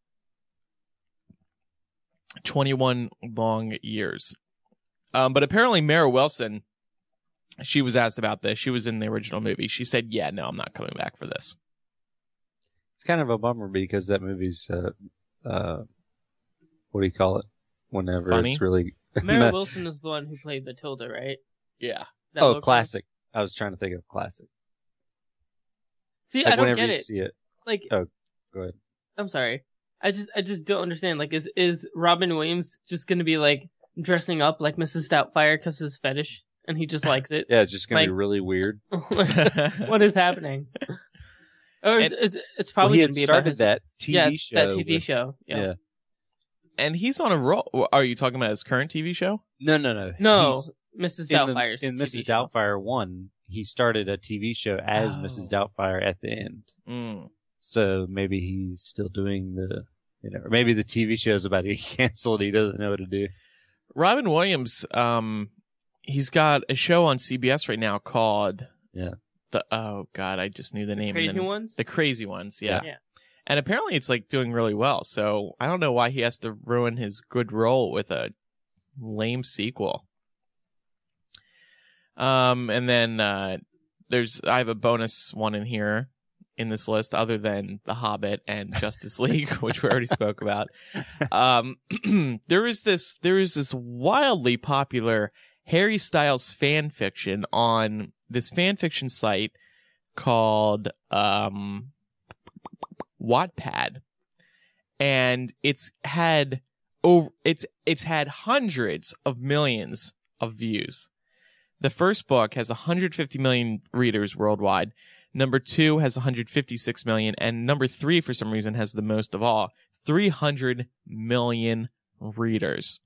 21 long years. But apparently Mara Wilson, she was asked about this. She was in the original movie. She said, yeah, no, I'm not coming back for this. It's kind of a bummer because that movie's, what do you call it? Whenever Funny? it's really... Mara Wilson is the one who played Matilda, right? Yeah. That Oh, local? classic. I was trying to think of classic. See, Like I don't whenever get you it. see it. Like, Oh, go ahead. I'm sorry. I just don't understand. Like, is Robin Williams just gonna be like dressing up like Mrs. Doubtfire because his fetish, and he just likes it? Yeah, it's just going to be Like- really weird. What is happening? Or And- it's probably he going had to be about started his, that TV show. that TV with- show. Yeah. And he's on a roll. Are you talking about his current TV show? No. No, He's- Mrs. in the- Doubtfire's in TV Mrs. show. Doubtfire 1, he started a TV show as Oh. Mrs. Doubtfire at the end. Mm. So maybe he's still doing the, or maybe the TV show's about to get canceled. He doesn't know what to do. Robin Williams, he's got a show on CBS right now called oh god, I just knew the name. Crazy and then Ones? The Crazy Ones, yeah. Yeah. And apparently it's like doing really well. So I don't know why he has to ruin his good role with a lame sequel. And then I have a bonus one in here in this list other than The Hobbit and Justice League, which we already spoke about. There is this wildly popular Harry Styles fan fiction on this fan fiction site called Wattpad, and it's had hundreds of millions of views. The first book has 150 million readers worldwide. Number 2 has 156 million, and number 3 for some reason has the most of all, 300 million readers.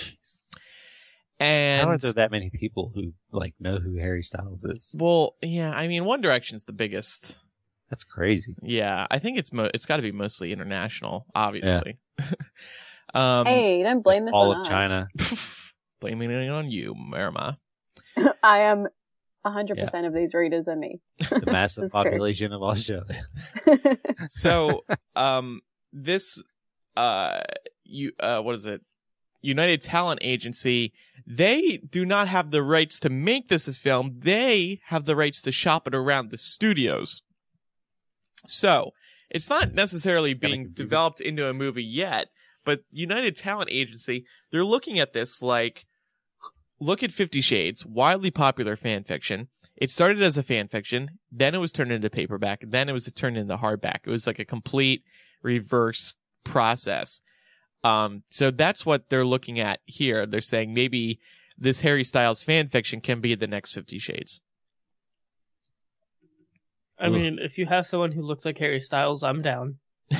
And How are there that many people who know who Harry Styles is? well, yeah, I mean, One Direction's the biggest. That's crazy. Yeah, I think it's got to be mostly international, obviously. Hey, don't blame this All on of us. China. Blaming it on you, Marima. I am 100% of these readers are me. The massive That's true. population of Australia. So, this, what is it? United Talent Agency, they do not have the rights to make this a film. They have the rights to shop it around the studios. So, it's not necessarily kinda being confusing. developed into a movie yet, but United Talent Agency, they're looking at this like, look at 50 Shades, wildly popular fan fiction. It started as a fan fiction, then it was turned into paperback, then it was turned into hardback. It was like a complete reverse process. So that's what they're looking at here. They're saying maybe this Harry Styles fan fiction can be the next 50 Shades. I mean, if you have someone who looks like Harry Styles, I'm down.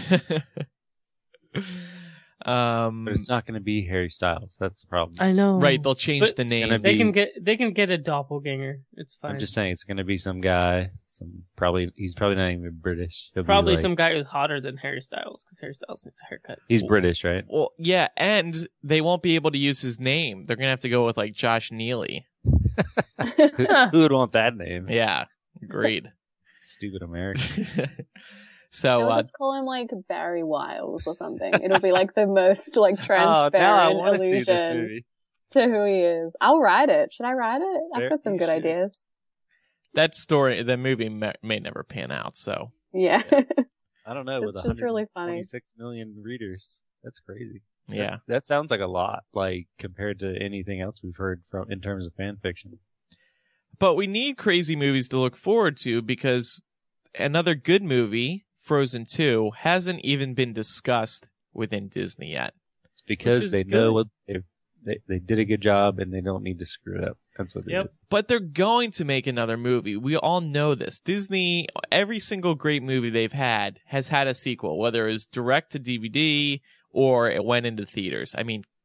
But it's not going to be Harry Styles. That's the problem. I know. Right, they'll change But the it's name. gonna They be- can get a doppelganger. It's fine. I'm just saying it's going to be some guy. He's probably not even British. He'll be Probably like- some guy who's hotter than Harry Styles because Harry Styles needs a haircut. He's British, right? Well, yeah, and they won't be able to use his name. They're gonna have to go with like Josh Neely. Who would want that name? Yeah, agreed. Stupid American. So, I'll just call him like Barry Wiles or something. It'll be like the most like Oh, now I transparent want to see this illusion movie. to who he is. I'll write it. Should I write it? There- I've got some you good should. ideas. that movie may never pan out. So, Yeah. I don't know. It's with just really funny. 126 million readers. That's crazy. yeah. That sounds like a lot, like compared to anything else we've heard from in terms of fan fiction. But we need crazy movies to look forward to because another good movie, Frozen 2, hasn't even been discussed within Disney yet. It's because is they good. know what they did a good job and they don't need to screw it up. That's what they Yep. did. But they're going to make another movie. We all know this. Disney, every single great movie they've had has had a sequel, whether it was direct to DVD or it went into theaters. I mean,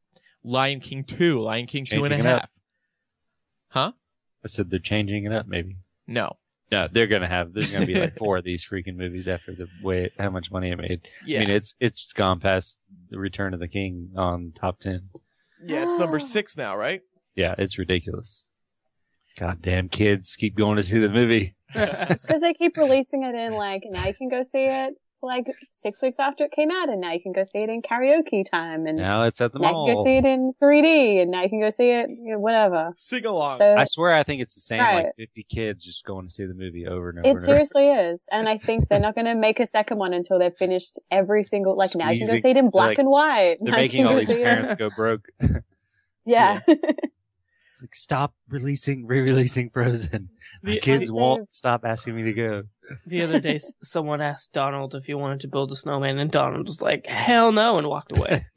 Lion King 2, Lion King Changing 2.5. Huh? I said they're changing it up, maybe. No. Yeah, there's gonna be like 4 of these freaking movies after how much money it made. Yeah. I mean, it's gone past the Return of the King on top 10. Yeah, it's number 6 now, right? Yeah, it's ridiculous. Goddamn kids keep going to see the movie. It's because they keep releasing it in like, now you can go see it like 6 weeks after it came out, and now you can go see it in karaoke time, and Now it's at the now mall. you can go see it in 3D, and now you can go see it, whatever. Sing along. So I swear, I think it's the same. Right. Like 50 kids just going to see the movie over and over. it and over. seriously is, and I think they're not going to make a second one until they've finished every single. Like now you can go Squeezing- see it in black like, and white. They're Now you making can all go these see it- parents go broke. Yeah. It's like, stop re-releasing Frozen. My The- kids I won't saved- stop asking me to go. The other day, someone asked Donald if he wanted to build a snowman, and Donald was like, "Hell no," and walked away.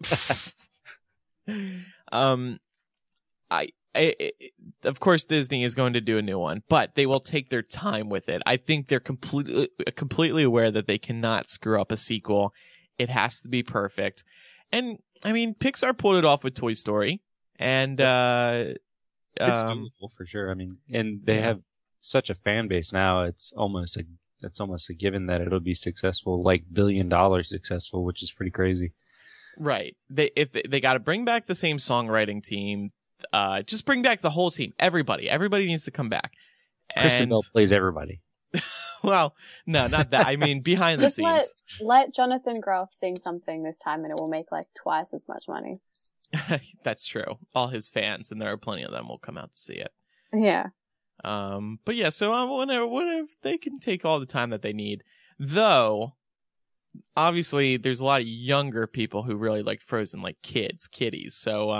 Of course, Disney is going to do a new one, but they will take their time with it. I think they're completely aware that they cannot screw up a sequel. It has to be perfect. And I mean, Pixar pulled it off with Toy Story, and It's doable for sure. I mean, and they have such a fan base now. It's almost a given that it'll be successful, like $1 billion successful, which is pretty crazy. right. They got to bring back the same songwriting team. Just bring back the whole team. Everybody needs to come back. Kristen And Bell plays everybody. well, no, not that. I mean, behind the Just scenes. let Jonathan Groff sing something this time, and it will make like twice as much money. That's true. All his fans, and there are plenty of them, will come out to see it. Yeah. But yeah, so whatever, they can take all the time that they need. Though, obviously, there's a lot of younger people who really like Frozen, like kiddies.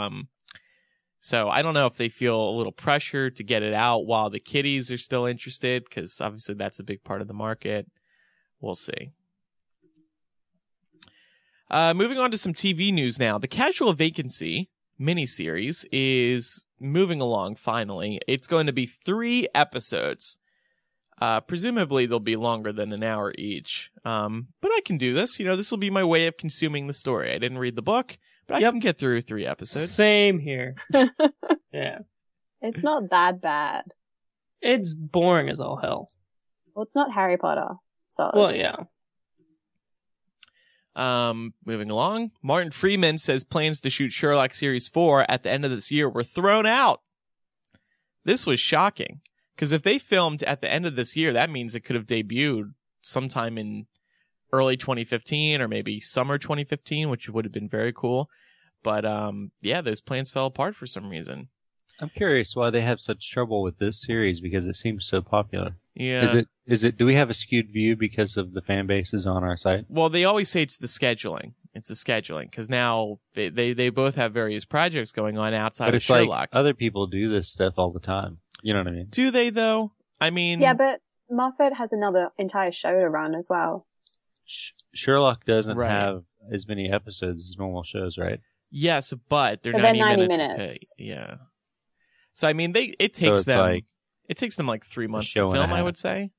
So I don't know if they feel a little pressure to get it out while the kiddies are still interested, because obviously that's a big part of the market. We'll see. Moving on to some TV news now. The Casual Vacancy miniseries is moving along finally. It's going to be 3 episodes. Presumably they'll be longer than an hour each. But I can do this. This will be my way of consuming the story. I didn't read the book, but I can get through 3 episodes. Same here. Yeah. It's not that bad. It's boring as all hell. Well, it's not Harry Potter. So Well, yeah. Moving along. Martin Freeman says plans to shoot Sherlock Series 4 at the end of this year were thrown out. This was shocking, because if they filmed at the end of this year, that means it could have debuted sometime in early 2015 or maybe summer 2015, which would have been very cool. But yeah, those plans fell apart for some reason. I'm curious why they have such trouble with this series because it seems so popular. Yeah. Do we have a skewed view because of the fan bases on our site? Well, they always say it's the scheduling. It's the scheduling, because now they both have various projects going on outside But of it's Sherlock. like other people do this stuff all the time. You know what I mean? Do they, though? I mean... yeah, but Moffat has another entire show to run as well. Sherlock doesn't Right. have as many episodes as normal shows, right? Yes, but they're But 90, they're 90 minutes. minutes. Yeah. So I mean, it So takes it's them like it takes them like 3 months show to and a film, I half. would say.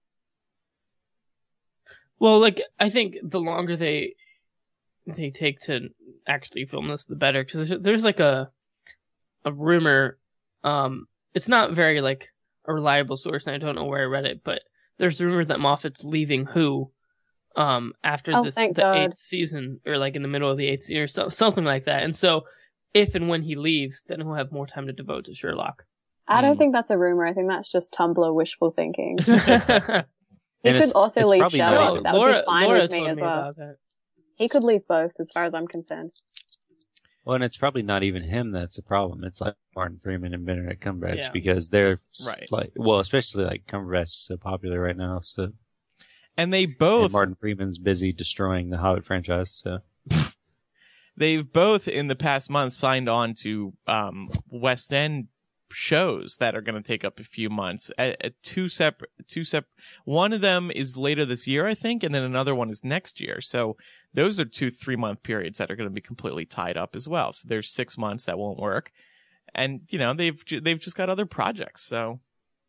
Well, like, I think the longer they take to actually film this, the better. Because there's like a rumor. It's not very like a reliable source, and I don't know where I read it, but there's rumors that Moffat's leaving Who after Oh, the thank God. 8th season, or like in the middle of the 8th season, or something like that. And so, if and when he leaves, then he'll have more time to devote to Sherlock. I don't Hmm. think that's a rumor. I think that's just Tumblr wishful thinking. He And could also it's leave probably not Sherlock. even- That would Laura, be fine Laura with me told as me well. about that. He could leave both, as far as I'm concerned. Well, and it's probably not even him that's the problem. It's like Martin Freeman and Benedict Cumberbatch Yeah. because they're Right. like, well, especially like Cumberbatch is so popular right now. So And they and both Martin Freeman's busy destroying the Hobbit franchise. So they've both in the past month signed on to West End shows that are going to take up a few months. Two separate. One of them is later this year, I think, and then another one is next year. So those are 2-3 month periods that are going to be completely tied up as well. So there's 6 months that won't work, and they've just got other projects. So,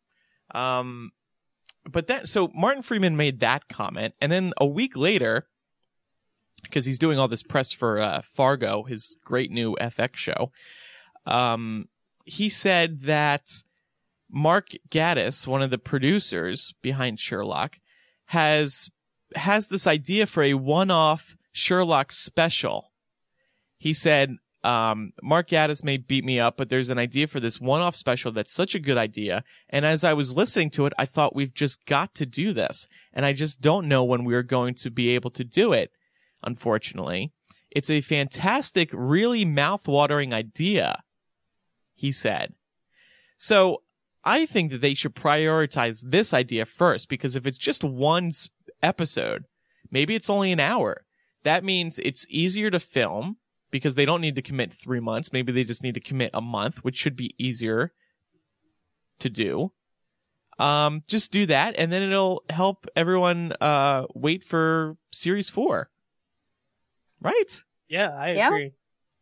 so Martin Freeman made that comment, and then a week later, because he's doing all this press for Fargo, his great new FX show. he said that Mark Gatiss, one of the producers behind Sherlock, has this idea for a one-off Sherlock special. He said, Mark Gatiss may beat me up, but there's an idea for this one-off special that's such a good idea. And as I was listening to it, I thought we've just got to do this. And I just don't know when we're going to be able to do it, unfortunately. It's a fantastic, really mouth-watering idea, he said. So I think that they should prioritize this idea first, because if it's just one episode, maybe it's only an hour. That means it's easier to film because they don't need to commit 3 months. Maybe they just need to commit a month, which should be easier to do. Just do that, and then it'll help everyone wait for Series 4. Right? Yeah, I Yeah. agree.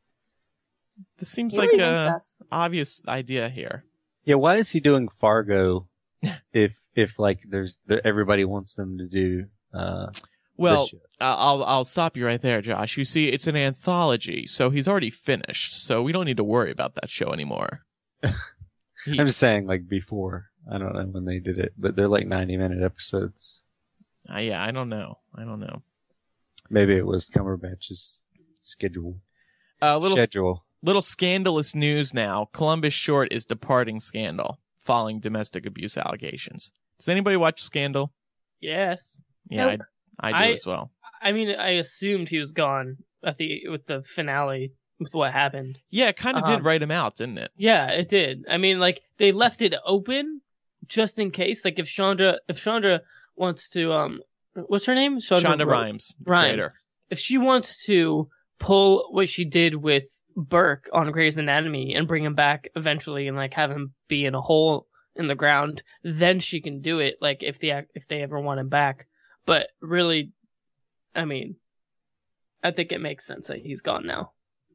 This seems You're like against a us. obvious idea here. Yeah, why is he doing Fargo if like everybody wants them to do Well, this show? I'll stop you right there, Josh. You see, it's an anthology, so he's already finished, so we don't need to worry about that show anymore. I'm just saying, like, before. I don't know when they did it, but they're like 90-minute episodes. Yeah, I don't know. Maybe it was Cumberbatch's schedule. Little scandalous news now. Columbus Short is departing Scandal following domestic abuse allegations. Does anybody watch Scandal? Yes. Yeah, Nope. I do as well. I mean, I assumed he was gone with the finale with what happened. Yeah, it kind of did write him out, didn't it? Yeah, it did. I mean, like, they left it open just in case. Like, if Chandra wants to, what's her name? Shonda Rhimes. Creator. If she wants to pull what she did with Burke on Grey's Anatomy and bring him back eventually and, like, have him be in a hole in the ground, then she can do it, like, if they ever want him back. But really, I mean, I think it makes sense that he's gone now.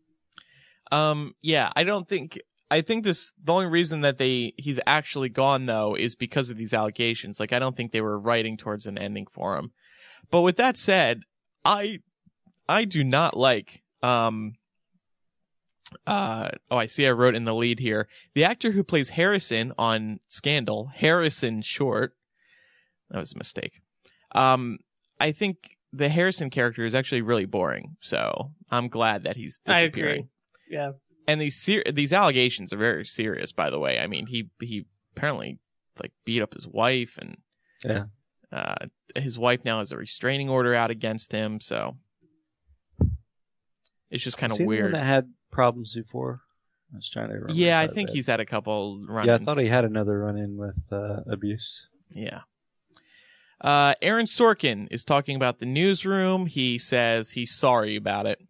Yeah, I think the only reason that he's actually gone though is because of these allegations. Like, I don't think they were writing towards an ending for him. But with that said, I do not like, I see I wrote in the lead here. The actor who plays Harrison on Scandal, Harrison Short, that was a mistake. I think the Harrison character is actually really boring. So I'm glad that he's disappearing. I agree. Yeah. And these allegations are very serious, by the way. I mean, he apparently like beat up his wife, and his wife now has a restraining order out against him. So it's just kind of weird. That had problems before. I was trying to remember. Yeah, I think he's had a couple run-ins. Yeah, I thought he had another run-in with abuse. Yeah. Aaron Sorkin is talking about the newsroom. He says he's sorry about it.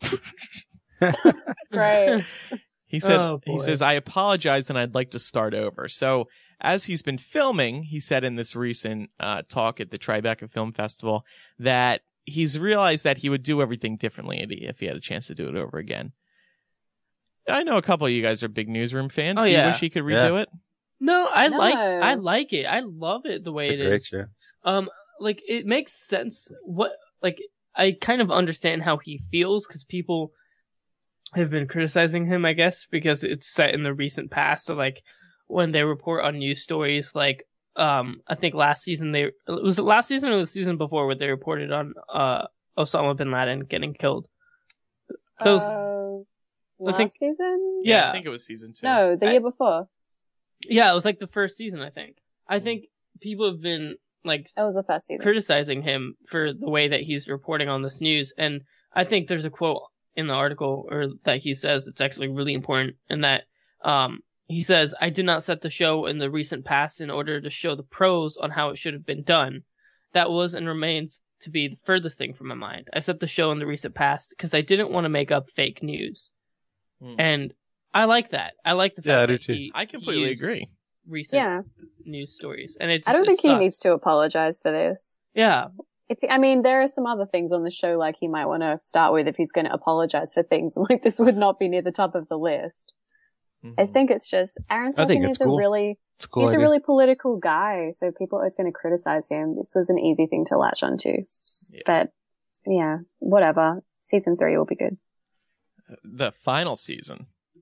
Right. He says, I apologize and I'd like to start over. So as he's been filming, he said in this recent talk at the Tribeca Film Festival that he's realized that he would do everything differently if he had a chance to do it over again. I know a couple of you guys are big newsroom fans. Oh, do you yeah. wish he could redo it? No, I No. like it. I love it the way It's a great is. show. Like, it makes sense. I kind of understand how he feels, because people have been criticizing him, I guess, because it's set in the recent past. So, like, when they report on news stories, like, I think last season was it last season or the season before where they reported on Osama bin Laden getting killed? Those, Last season? yeah, I think it was season 2. No, the year before. yeah, it was like the first season, I think. I think people have been like That was the first season. criticizing him for the way that he's reporting on this news, and I think there's a quote in the article or that he says it's actually really important, and that he says, "I did not set the show in the recent past in order to show the pros on how it should have been done. That was and remains to be the furthest thing from my mind. I set the show in the recent past because I didn't want to make up fake news." And I like that. I like the fact Yeah, I do that too. I completely agree. Recent news stories, and it's I don't think he sucks. needs to apologize for this. Yeah, There are some other things on the show like he might want to start with if he's going to apologize for things. Like, this would not be near the top of the list. I think it's just Aaron I think Sorkin it's is cool. he's cool a idea. really political guy, so people are always going to criticize him. This was an easy thing to latch onto. Yeah. But yeah, whatever. Season 3 will be good. The final season.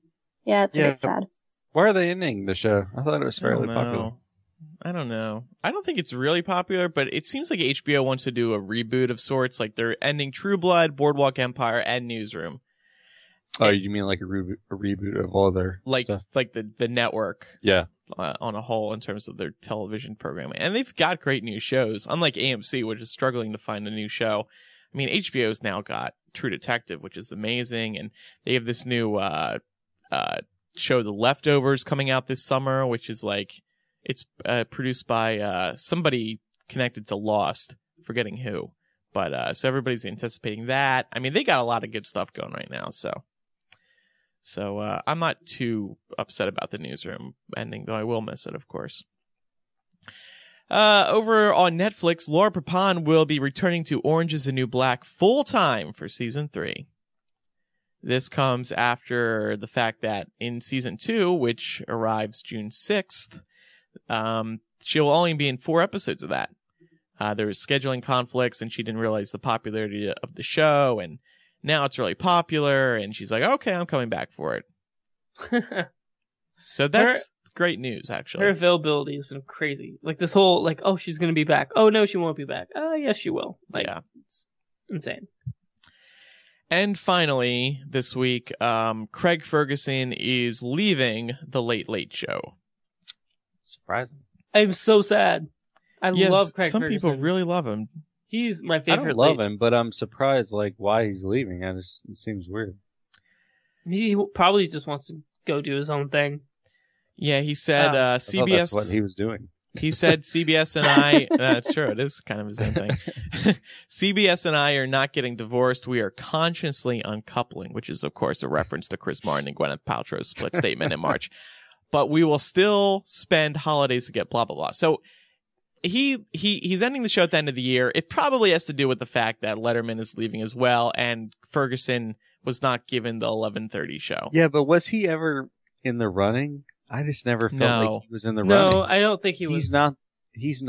Yeah, it's a Yeah. bit sad. Why are they ending the show? I thought it was fairly popular. I don't know. I don't think it's really popular, but it seems like HBO wants to do a reboot of sorts. Like they're ending True Blood, Boardwalk Empire, and Newsroom. Oh, you mean like a reboot of all their stuff? Like the network Yeah. On a whole in terms of their television programming. And they've got great new shows, unlike AMC, which is struggling to find a new show. I mean, HBO's now got True Detective, which is amazing, and they have this new show, The Leftovers, coming out this summer, which is like it's produced by somebody connected to Lost, forgetting who. But so everybody's anticipating that. I mean, they got a lot of good stuff going right now, so I'm not too upset about the Newsroom ending, though I will miss it, of course. Over on Netflix, Laura Prepon will be returning to Orange is the New Black full-time for Season 3. This comes after the fact that in Season 2, which arrives June 6th, she'll only be in 4 episodes of that. There was scheduling conflicts, and she didn't realize the popularity of the show, and now it's really popular, and she's like, okay, I'm coming back for it. So that's great news, actually. Her availability has been crazy. Like this whole, like, oh, she's going to be back. Oh, no, she won't be back. Oh, yes, she will. Like, yeah. It's insane. And finally, this week, Craig Ferguson is leaving The Late Late Show. Surprising. I'm so sad. I love Craig some Ferguson. people really love him. He's my I favorite. don't love him, but I'm surprised like why he's leaving. It seems weird. He probably just wants to go do his own thing. Yeah, he said I thought CBS. that's what he was doing. He said CBS and I. That's true. It is kind of his own thing. CBS and I are not getting divorced. We are consciously uncoupling, which is, of course, a reference to Chris Martin and Gwyneth Paltrow's split statement in March. But we will still spend holidays to get blah blah blah. So he's ending the show at the end of the year. It probably has to do with the fact that Letterman is leaving as well, and Ferguson was not given the 11:30 show. Yeah, but was he ever in the running? I just never felt like he was in the running. No, I don't think he was. He's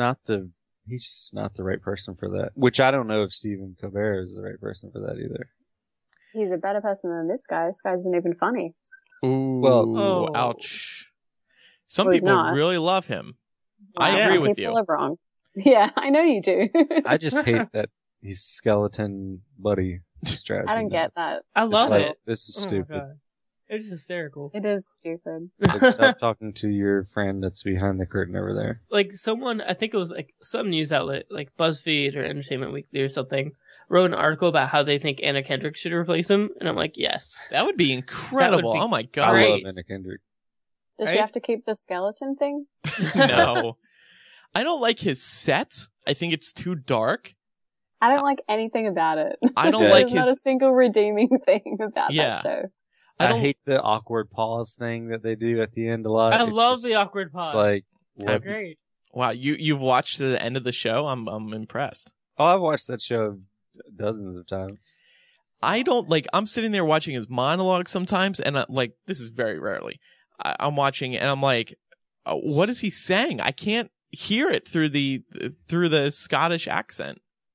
just not the right person for that. Which I don't know if Stephen Colbert is the right person for that either. He's a better person than this guy. This guy isn't even funny. Ooh, ouch. Some people really love him. Wow, I agree with people you. Are wrong. Yeah, I know you do. I just hate that he's skeleton buddy strategy. I don't get that. I love it. This is Oh my stupid. God. It's hysterical. It is stupid. Like, stop talking to your friend that's behind the curtain over there. Like someone, I think it was like some news outlet, like BuzzFeed or Entertainment Weekly or something, wrote an article about how they think Anna Kendrick should replace him, and I'm like, yes. That would be incredible. Oh my god. I Great. love Anna Kendrick. Does Right? she have to keep the skeleton thing? No. I don't like his set. I think it's too dark. I don't like anything about it. I don't Yeah. like There's not a his single redeeming thing about Yeah. that show. I hate the awkward pause thing that they do at the end a lot. I It's love just- the awkward pause. It's like, so what? great. Wow, you've watched to the end of the show? I'm impressed. Oh, I've watched that show dozens of times. I don't like. I'm sitting there watching his monologue sometimes, and like this is very rarely. I'm watching, and I'm like, "What is he saying?" I can't hear it through the Scottish accent.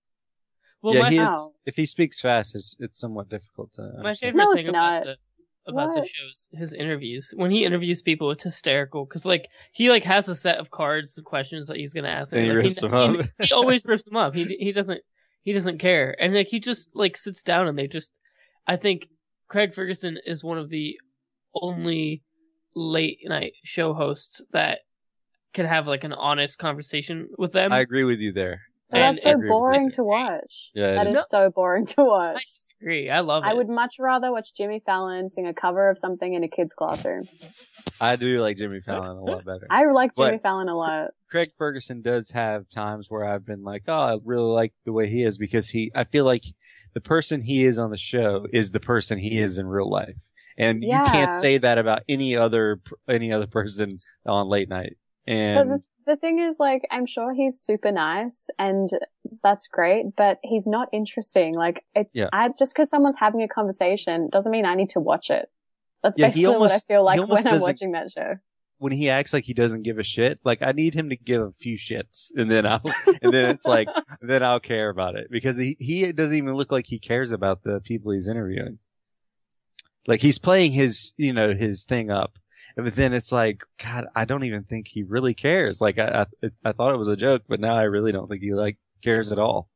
Well, yeah, my, he is. Oh. If he speaks fast, it's somewhat difficult to. my understand. favorite No, thing it's about not. the What? shows, his interviews. When he interviews people, it's hysterical because like he like has a set of cards, and questions that he's gonna ask, And he like, rips them up. he always rips them up. He doesn't care, and like he just like sits down and they just. I think Craig Ferguson is one of the only late night show hosts that can have like an honest conversation with them. I agree with you there. But And that's so agree with boring you. to watch. Yeah, it That is. is so boring to I watch. disagree. I love it. I would much rather watch Jimmy Fallon sing a cover of something in a kid's classroom. I do like Jimmy Fallon a lot better. I like Jimmy But- Fallon a lot. Craig Ferguson does have times where I've been like, oh, I really like the way he is because I feel like the person he is on the show is the person he is in real life. And you can't Yeah. say that about any other person on late night. But And the thing is, like, I'm sure he's super nice and that's great, but he's not interesting. Like, Yeah. just because someone's having a conversation doesn't mean I need to watch it. That's Yeah, he basically what I almost- feel he like almost when I'm doesn't- watching that show. when he acts like he doesn't give a shit, like I need him to give a few shits and then it's like, then I'll care about it because he doesn't even look like he cares about the people he's interviewing. Like he's playing his, his thing up. But then it's like, God, I don't even think he really cares. Like I thought it was a joke, but now I really don't think he cares at all.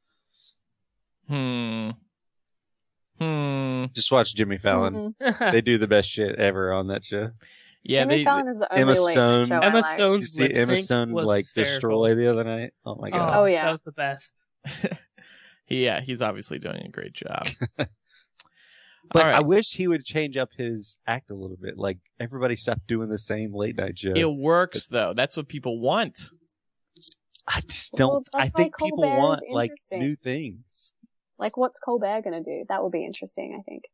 Just watch Jimmy Fallon. Mhm. They do the best shit ever on that show. Yeah, Jimmy Fallon is the only Emma late Stone- show I Emma like. Did you Stone's see lip Emma sync Stone was hysterical. destroy the other night? Oh my God. Oh, yeah. That was the best. yeah, he's obviously doing a great job. But All right. I wish he would change up his act a little bit. Like everybody stopped doing the same late night show. It works though. That's what people want. I just Well, don't. that's I why think people Colbert is want interesting. new things. Like, what's Colbert gonna do? That would be interesting, I think.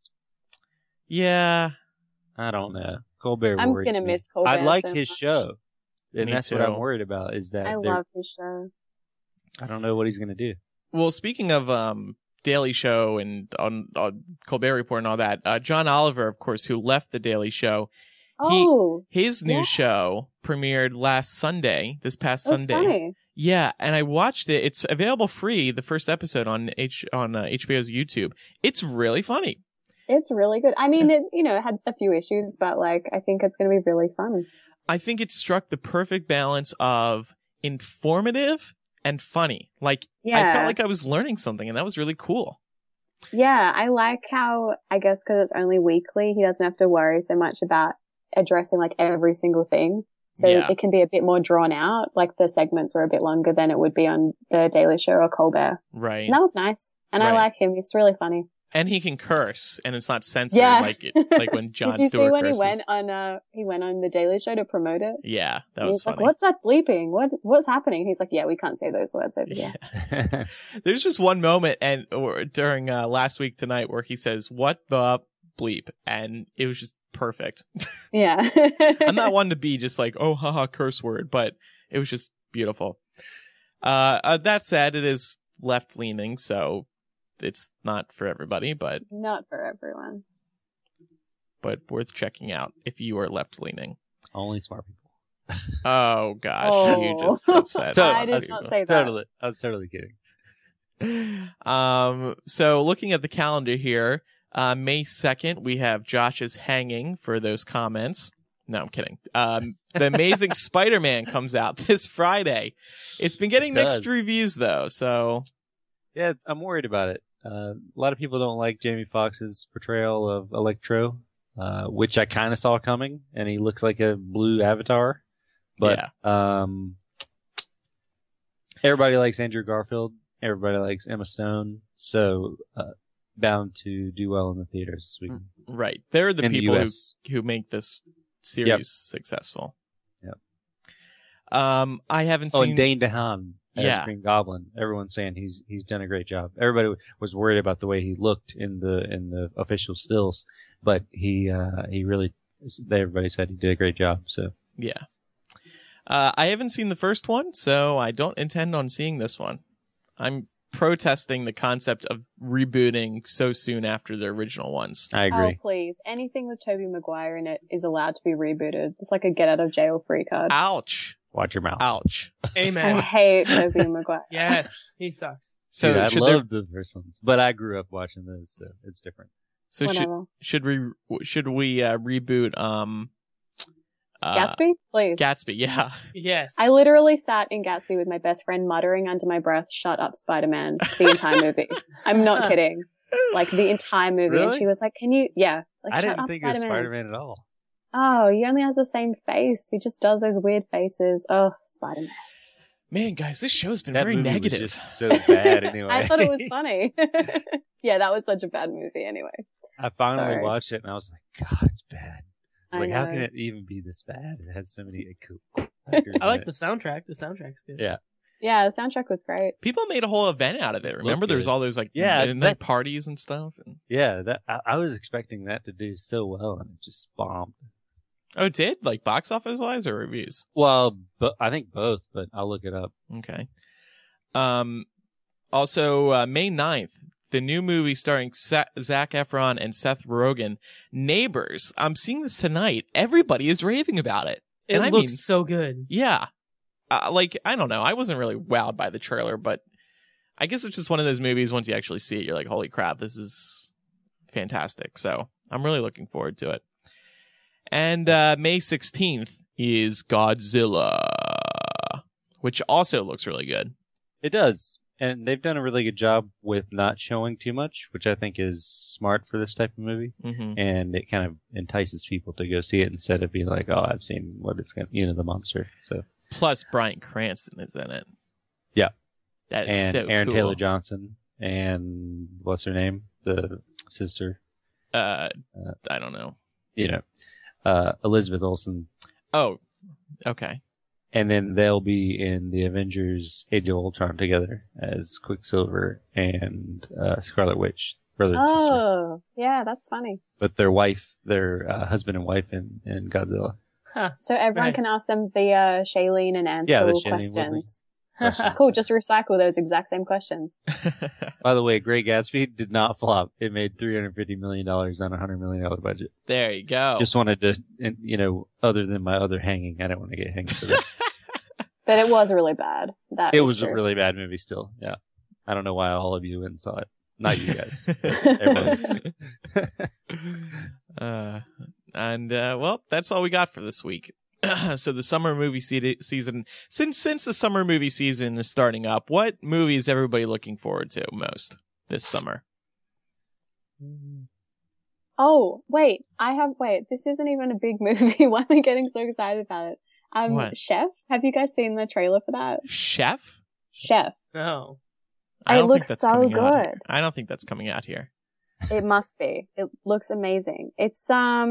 Yeah. I don't know. Colbert I'm worries gonna me. miss Colbert I like so his much. show, and Me that's what I'm too. worried about. Is that I they're- love his show. I don't know what he's gonna do. Well, speaking of Daily Show and on Colbert Report and all that, John Oliver, of course, who left the Daily Show, Oh, his new Yeah. show premiered last Sunday, this past that's Sunday. funny. Yeah, and I watched it. It's available free, the first episode on HBO's YouTube. It's really funny. It's really good. I mean, it had a few issues, but I think it's gonna be really fun. I think it struck the perfect balance of informative and funny. I Yeah. felt like I was learning something, and that was really cool. Yeah, I like how, I guess because it's only weekly, he doesn't have to worry so much about addressing every single thing. So Yeah. it can be a bit more drawn out. The segments are a bit longer than it would be on the Daily Show or Colbert. Right. And that was nice. And I Right. like him. He's really funny. And he can curse, and it's not censored Yeah. like when Jon Did you Stewart see when curses. he went on the Daily Show to promote it? Yeah, that And was he's funny. like, what's that bleeping? What's happening? He's like, yeah, we can't say those words over here. Yeah. There's just one moment during last week tonight where he says, "What the bleep?" and it was just perfect. Yeah. I'm not one to be just like, "Oh, haha, curse word," but it was just beautiful. That said, it is left leaning, so it's not for everybody, but Not for everyone. worth checking out if you are left leaning. Only smart people. Oh gosh, Oh. you just upset. I a lot of did not people. say that. Totally. I was totally kidding. So looking at the calendar here, May 2nd, we have Josh's Hanging for those comments. No, I'm kidding. The Amazing Spider-Man comes out this Friday. It's been getting It mixed does. reviews though, so Yeah, I'm worried about it. A lot of people don't like Jamie Foxx's portrayal of Electro, which I kind of saw coming, and he looks like a blue avatar. But everybody likes Andrew Garfield. Everybody likes Emma Stone. So bound to do well in the theaters this weekend. right. They're the In the people US. who make this series successful. Yep. I haven't Oh, seen and Dane DeHaan as Yeah. Green Goblin. Everyone's saying he's done a great job. Everybody was worried about the way he looked in the official stills, but everybody said he did a great job. So Yeah. I haven't seen the first one, so I don't intend on seeing this one. I'm protesting the concept of rebooting so soon after the original ones. I Oh, agree. please. Anything with Tobey Maguire in it is allowed to be rebooted. It's like a get out of jail free card. Ouch. Watch your mouth. Ouch. I Amen. hate Tobey Maguire. Yes, he sucks. So Dude, I should there, love the first ones, but I grew up watching those, so it's different. so Whatever. should we reboot Gatsby? Please. Gatsby, yeah. Yes. I literally sat in Gatsby with my best friend muttering under my breath, "Shut up, Spider-Man," the entire movie. I'm not kidding. The entire movie. And Really? she was like, "Can you, yeah, I shut didn't up, think it was Spider-Man." Spider-Man at all. Oh, he only has the same face. He just does those weird faces. Oh, Spider-Man. Man, guys, this show's been That very movie negative. was just so bad anyway. I thought it was funny. Yeah, that was such a bad movie anyway. I finally Sorry. watched it and I was like, God, it's bad. I was I like, how know. can it even be this bad? It has so many cool. I like the soundtrack. The soundtrack's good. Yeah. Yeah, the soundtrack was great. People made a whole event out of it. Remember, there was good. all those Yeah, midnight parties and stuff. And... Yeah, that I was expecting that to do so well, and it just bombed. Oh, it did? Like box office wise or reviews? Well, but I think both, but I'll look it up. Okay. Also, May 9th, the new movie starring Zac Efron and Seth Rogen, Neighbors. I'm seeing this tonight. Everybody is raving about it. It And I looks mean- so good. Yeah. I don't know. I wasn't really wowed by the trailer, but I guess it's just one of those movies, once you actually see it, you're like, holy crap, this is fantastic. So I'm really looking forward to it. And May 16th is Godzilla, which also looks really good. It does. And they've done a really good job with not showing too much, which I think is smart for this type of movie. Mm-hmm. And it kind of entices people to go see it instead of being like, oh, I've seen what it's going to, the monster. So Plus, Bryan Cranston is in it. Yeah. That is and so Aaron cool. Taylor Johnson and what's her name? The sister. I don't know. Elizabeth Olsen. Oh, okay. And then they'll be in the Avengers Age of Ultron together as Quicksilver and Scarlet Witch, brother and sister. Oh, yeah, that's funny. But their husband and wife in Godzilla. Huh. So everyone Nice. can ask them the Shailene and Ansel Yeah, the Shailene Woodley questions. questions. Cool, just recycle those exact same questions. By the way, Great Gatsby did not flop. It made $350 million on a $100 million budget. There you go. Just wanted to, other than my other hanging, I didn't want to get hanged for that. But it was really bad. It was a really bad movie still. Yeah. I don't know why all of you went and saw it. Not you guys. Everyone. Well, that's all we got for this week. So the summer movie season, since the summer movie season is starting up, what movie is everybody looking forward to most this summer? Oh, wait, this isn't even a big movie. Why am I getting so excited about it? What? Chef? Have you guys seen the trailer for that? Chef? Chef. No. I It don't looks think that's so coming out here. good. I don't think that's coming out here. It must be. It looks amazing. It's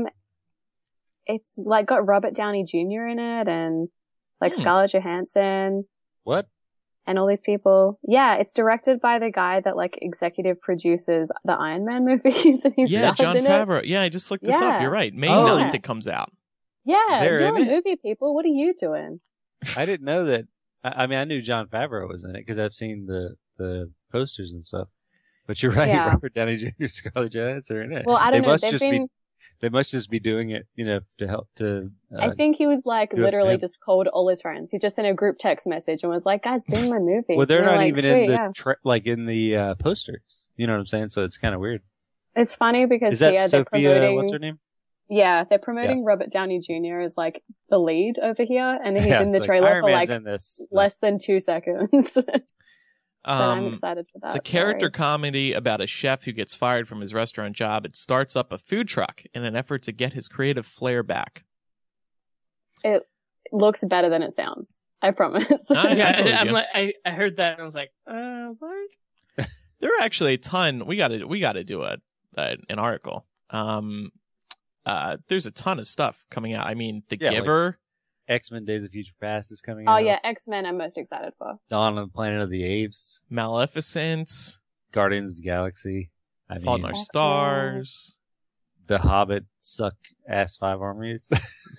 like got Robert Downey Jr. in it and like Scarlett Johansson What? and all these people. Yeah, it's directed by the guy that like executive produces the Iron Man movies and he's Yeah, Jon in it. Favreau. Yeah, I just looked this up. Yeah. You're right. May Oh. 9th it comes out. Yeah, They're you're in a it? movie people. What are you doing? I didn't know that. I mean, I knew Jon Favreau was in it because I've seen the posters and stuff. But you're right. Yeah. Robert Downey Jr., Scarlett Johansson are in it. Well, I don't They know. must They've just been. They must just be doing it, to help to. I think he was like do it, literally yeah. just called all his friends. He just sent a group text message and was like, "Guys, be in my movie." Well, they're And not like, even "Sweet, in the yeah." in the posters. You know what I'm saying? So it's kind of weird. It's funny because Is that they're Sophia? promoting. What's her name? Yeah, they're promoting Robert Downey Jr. as like the lead over here, and he's Yeah, in the it's trailer Iron for Man's like in this. less than 2 seconds. But I'm excited for that. It's a character sorry. comedy about a chef who gets fired from his restaurant job and starts up a food truck in an effort to get his creative flair back. It looks better than it sounds. I promise. I Yeah, believe I'm you. like, I heard that and I was like, what? There are actually a ton. We got to do an article. There's a ton of stuff coming out. I mean, The Yeah, Giver. X-Men: Days of Future Past is coming Oh out. yeah, X-Men I'm most excited for. Dawn of the Planet of the Apes, Maleficent, Guardians of the Galaxy. Fault in Our Excellent. Stars, The Hobbit, suck ass 5 armies.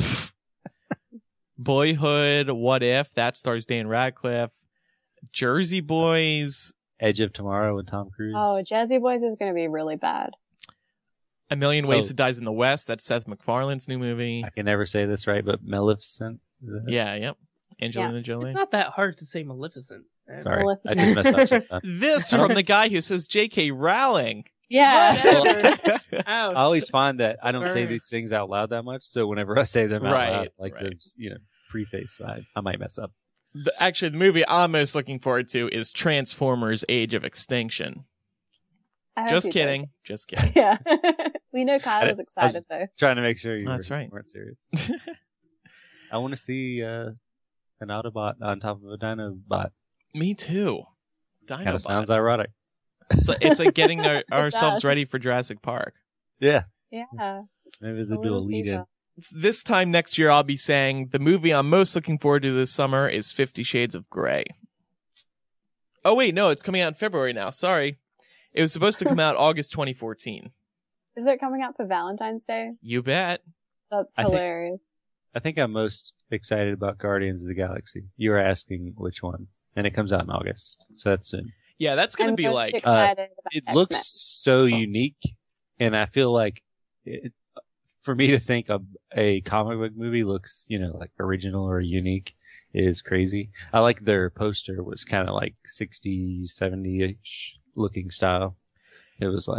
Boyhood, What If, that stars Dan Radcliffe, Jersey Boys, Edge of Tomorrow with Tom Cruise. Oh, Jersey Boys is going to be really bad. A Million Ways Oh. to Dies in the West, that's Seth MacFarlane's new movie. I can never say this right, but Maleficent. Is that it? Yeah, yep. Angelina Jolie. It's not that hard to say Maleficent. Sorry, I Maleficent. just messed up sometimes. This from the guy who says J.K. Rowling. Yeah. Whatever. I Ouch. always find that I don't say Burn. these things out loud that much, so whenever I say them out Right, loud, I like to right. just, preface. I might mess up. Actually, the movie I'm most looking forward to is Transformers: Age of Extinction. I hope Just you kidding. do. Just kidding. Yeah. We know Kyle I is was- excited though. Trying to make sure you That's right. weren't serious. I want to see an Autobot on top of a Dinobot. Me too. Kind of Dinobots. sounds ironic. It's like getting ourselves does. ready for Jurassic Park. Yeah, Yeah. maybe they'll do a little lead in. teaser. This time next year, I'll be saying the movie I'm most looking forward to this summer is 50 Shades of Grey. Oh, wait, no, it's coming out in February now. Sorry. It was supposed to come out August 2014. Is it coming out for Valentine's Day? You bet. That's I think- hilarious. I think I'm most excited about Guardians of the Galaxy. You were asking which one, and it comes out in August, so that's soon. Yeah, that's going to I'm be most like... excited about It X-Men. looks so unique, and I feel like for me to think of a comic book movie looks, like original or unique is crazy. I like their poster was kind of like 60s, 70-ish looking style. It was like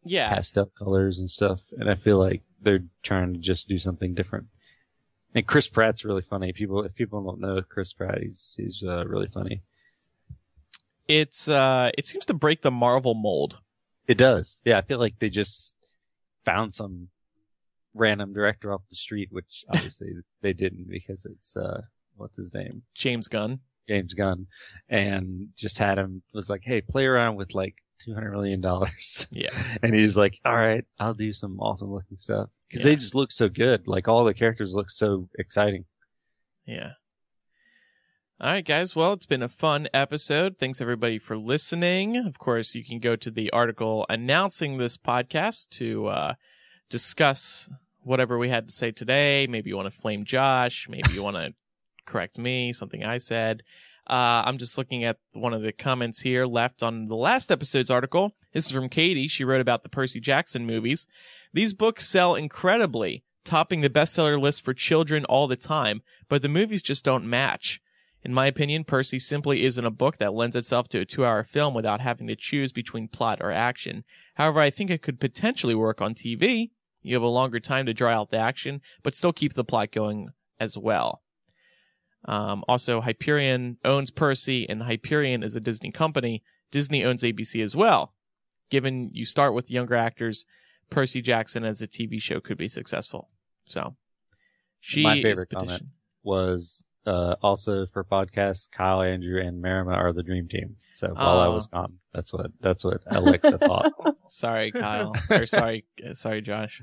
Yeah. pastel colors and stuff. And I feel like they're trying to just do something different. And Chris Pratt's really funny. If people don't know Chris Pratt, he's really funny. It seems to break the Marvel mold. It does. Yeah, I feel like they just found some random director off the street, which obviously they didn't, because it's what's his name? James Gunn, and just was like, hey, play around with like $200 million. Yeah. And he's like, all right, I'll do some awesome looking stuff. Because they just look so good. Like, all the characters look so exciting. Yeah. All right, guys. Well, it's been a fun episode. Thanks, everybody, for listening. Of course, you can go to the article announcing this podcast to discuss whatever we had to say today. Maybe you want to flame Josh. Maybe you want to correct me, something I said. I'm just looking at one of the comments here left on the last episode's article. This is from Katie. She wrote about the Percy Jackson movies. These books sell incredibly, topping the bestseller list for children all the time, but the movies just don't match. In my opinion, Percy simply isn't a book that lends itself to a 2-hour film without having to choose between plot or action. However, I think it could potentially work on TV. You have a longer time to draw out the action, but still keep the plot going as well. Also, Hyperion owns Percy, and Hyperion is a Disney company. Disney owns ABC as well. Given you start with younger actors, Percy Jackson as a TV show could be successful. So, My favorite comment was also for podcasts, Kyle, Andrew, and Marima are the dream team. So while I was gone, that's what Alexa thought. Sorry, Kyle. Or sorry, Josh.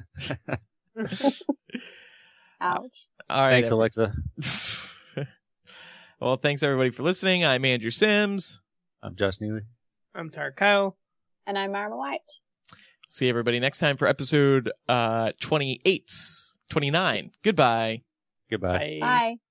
Ouch. All right. Thanks, Alexa. Well, thanks everybody for listening. I'm Andrew Sims. I'm Josh Neely. I'm Tar Kyle. And I'm Marma White. See everybody next time for episode 29. Goodbye. Goodbye. Bye.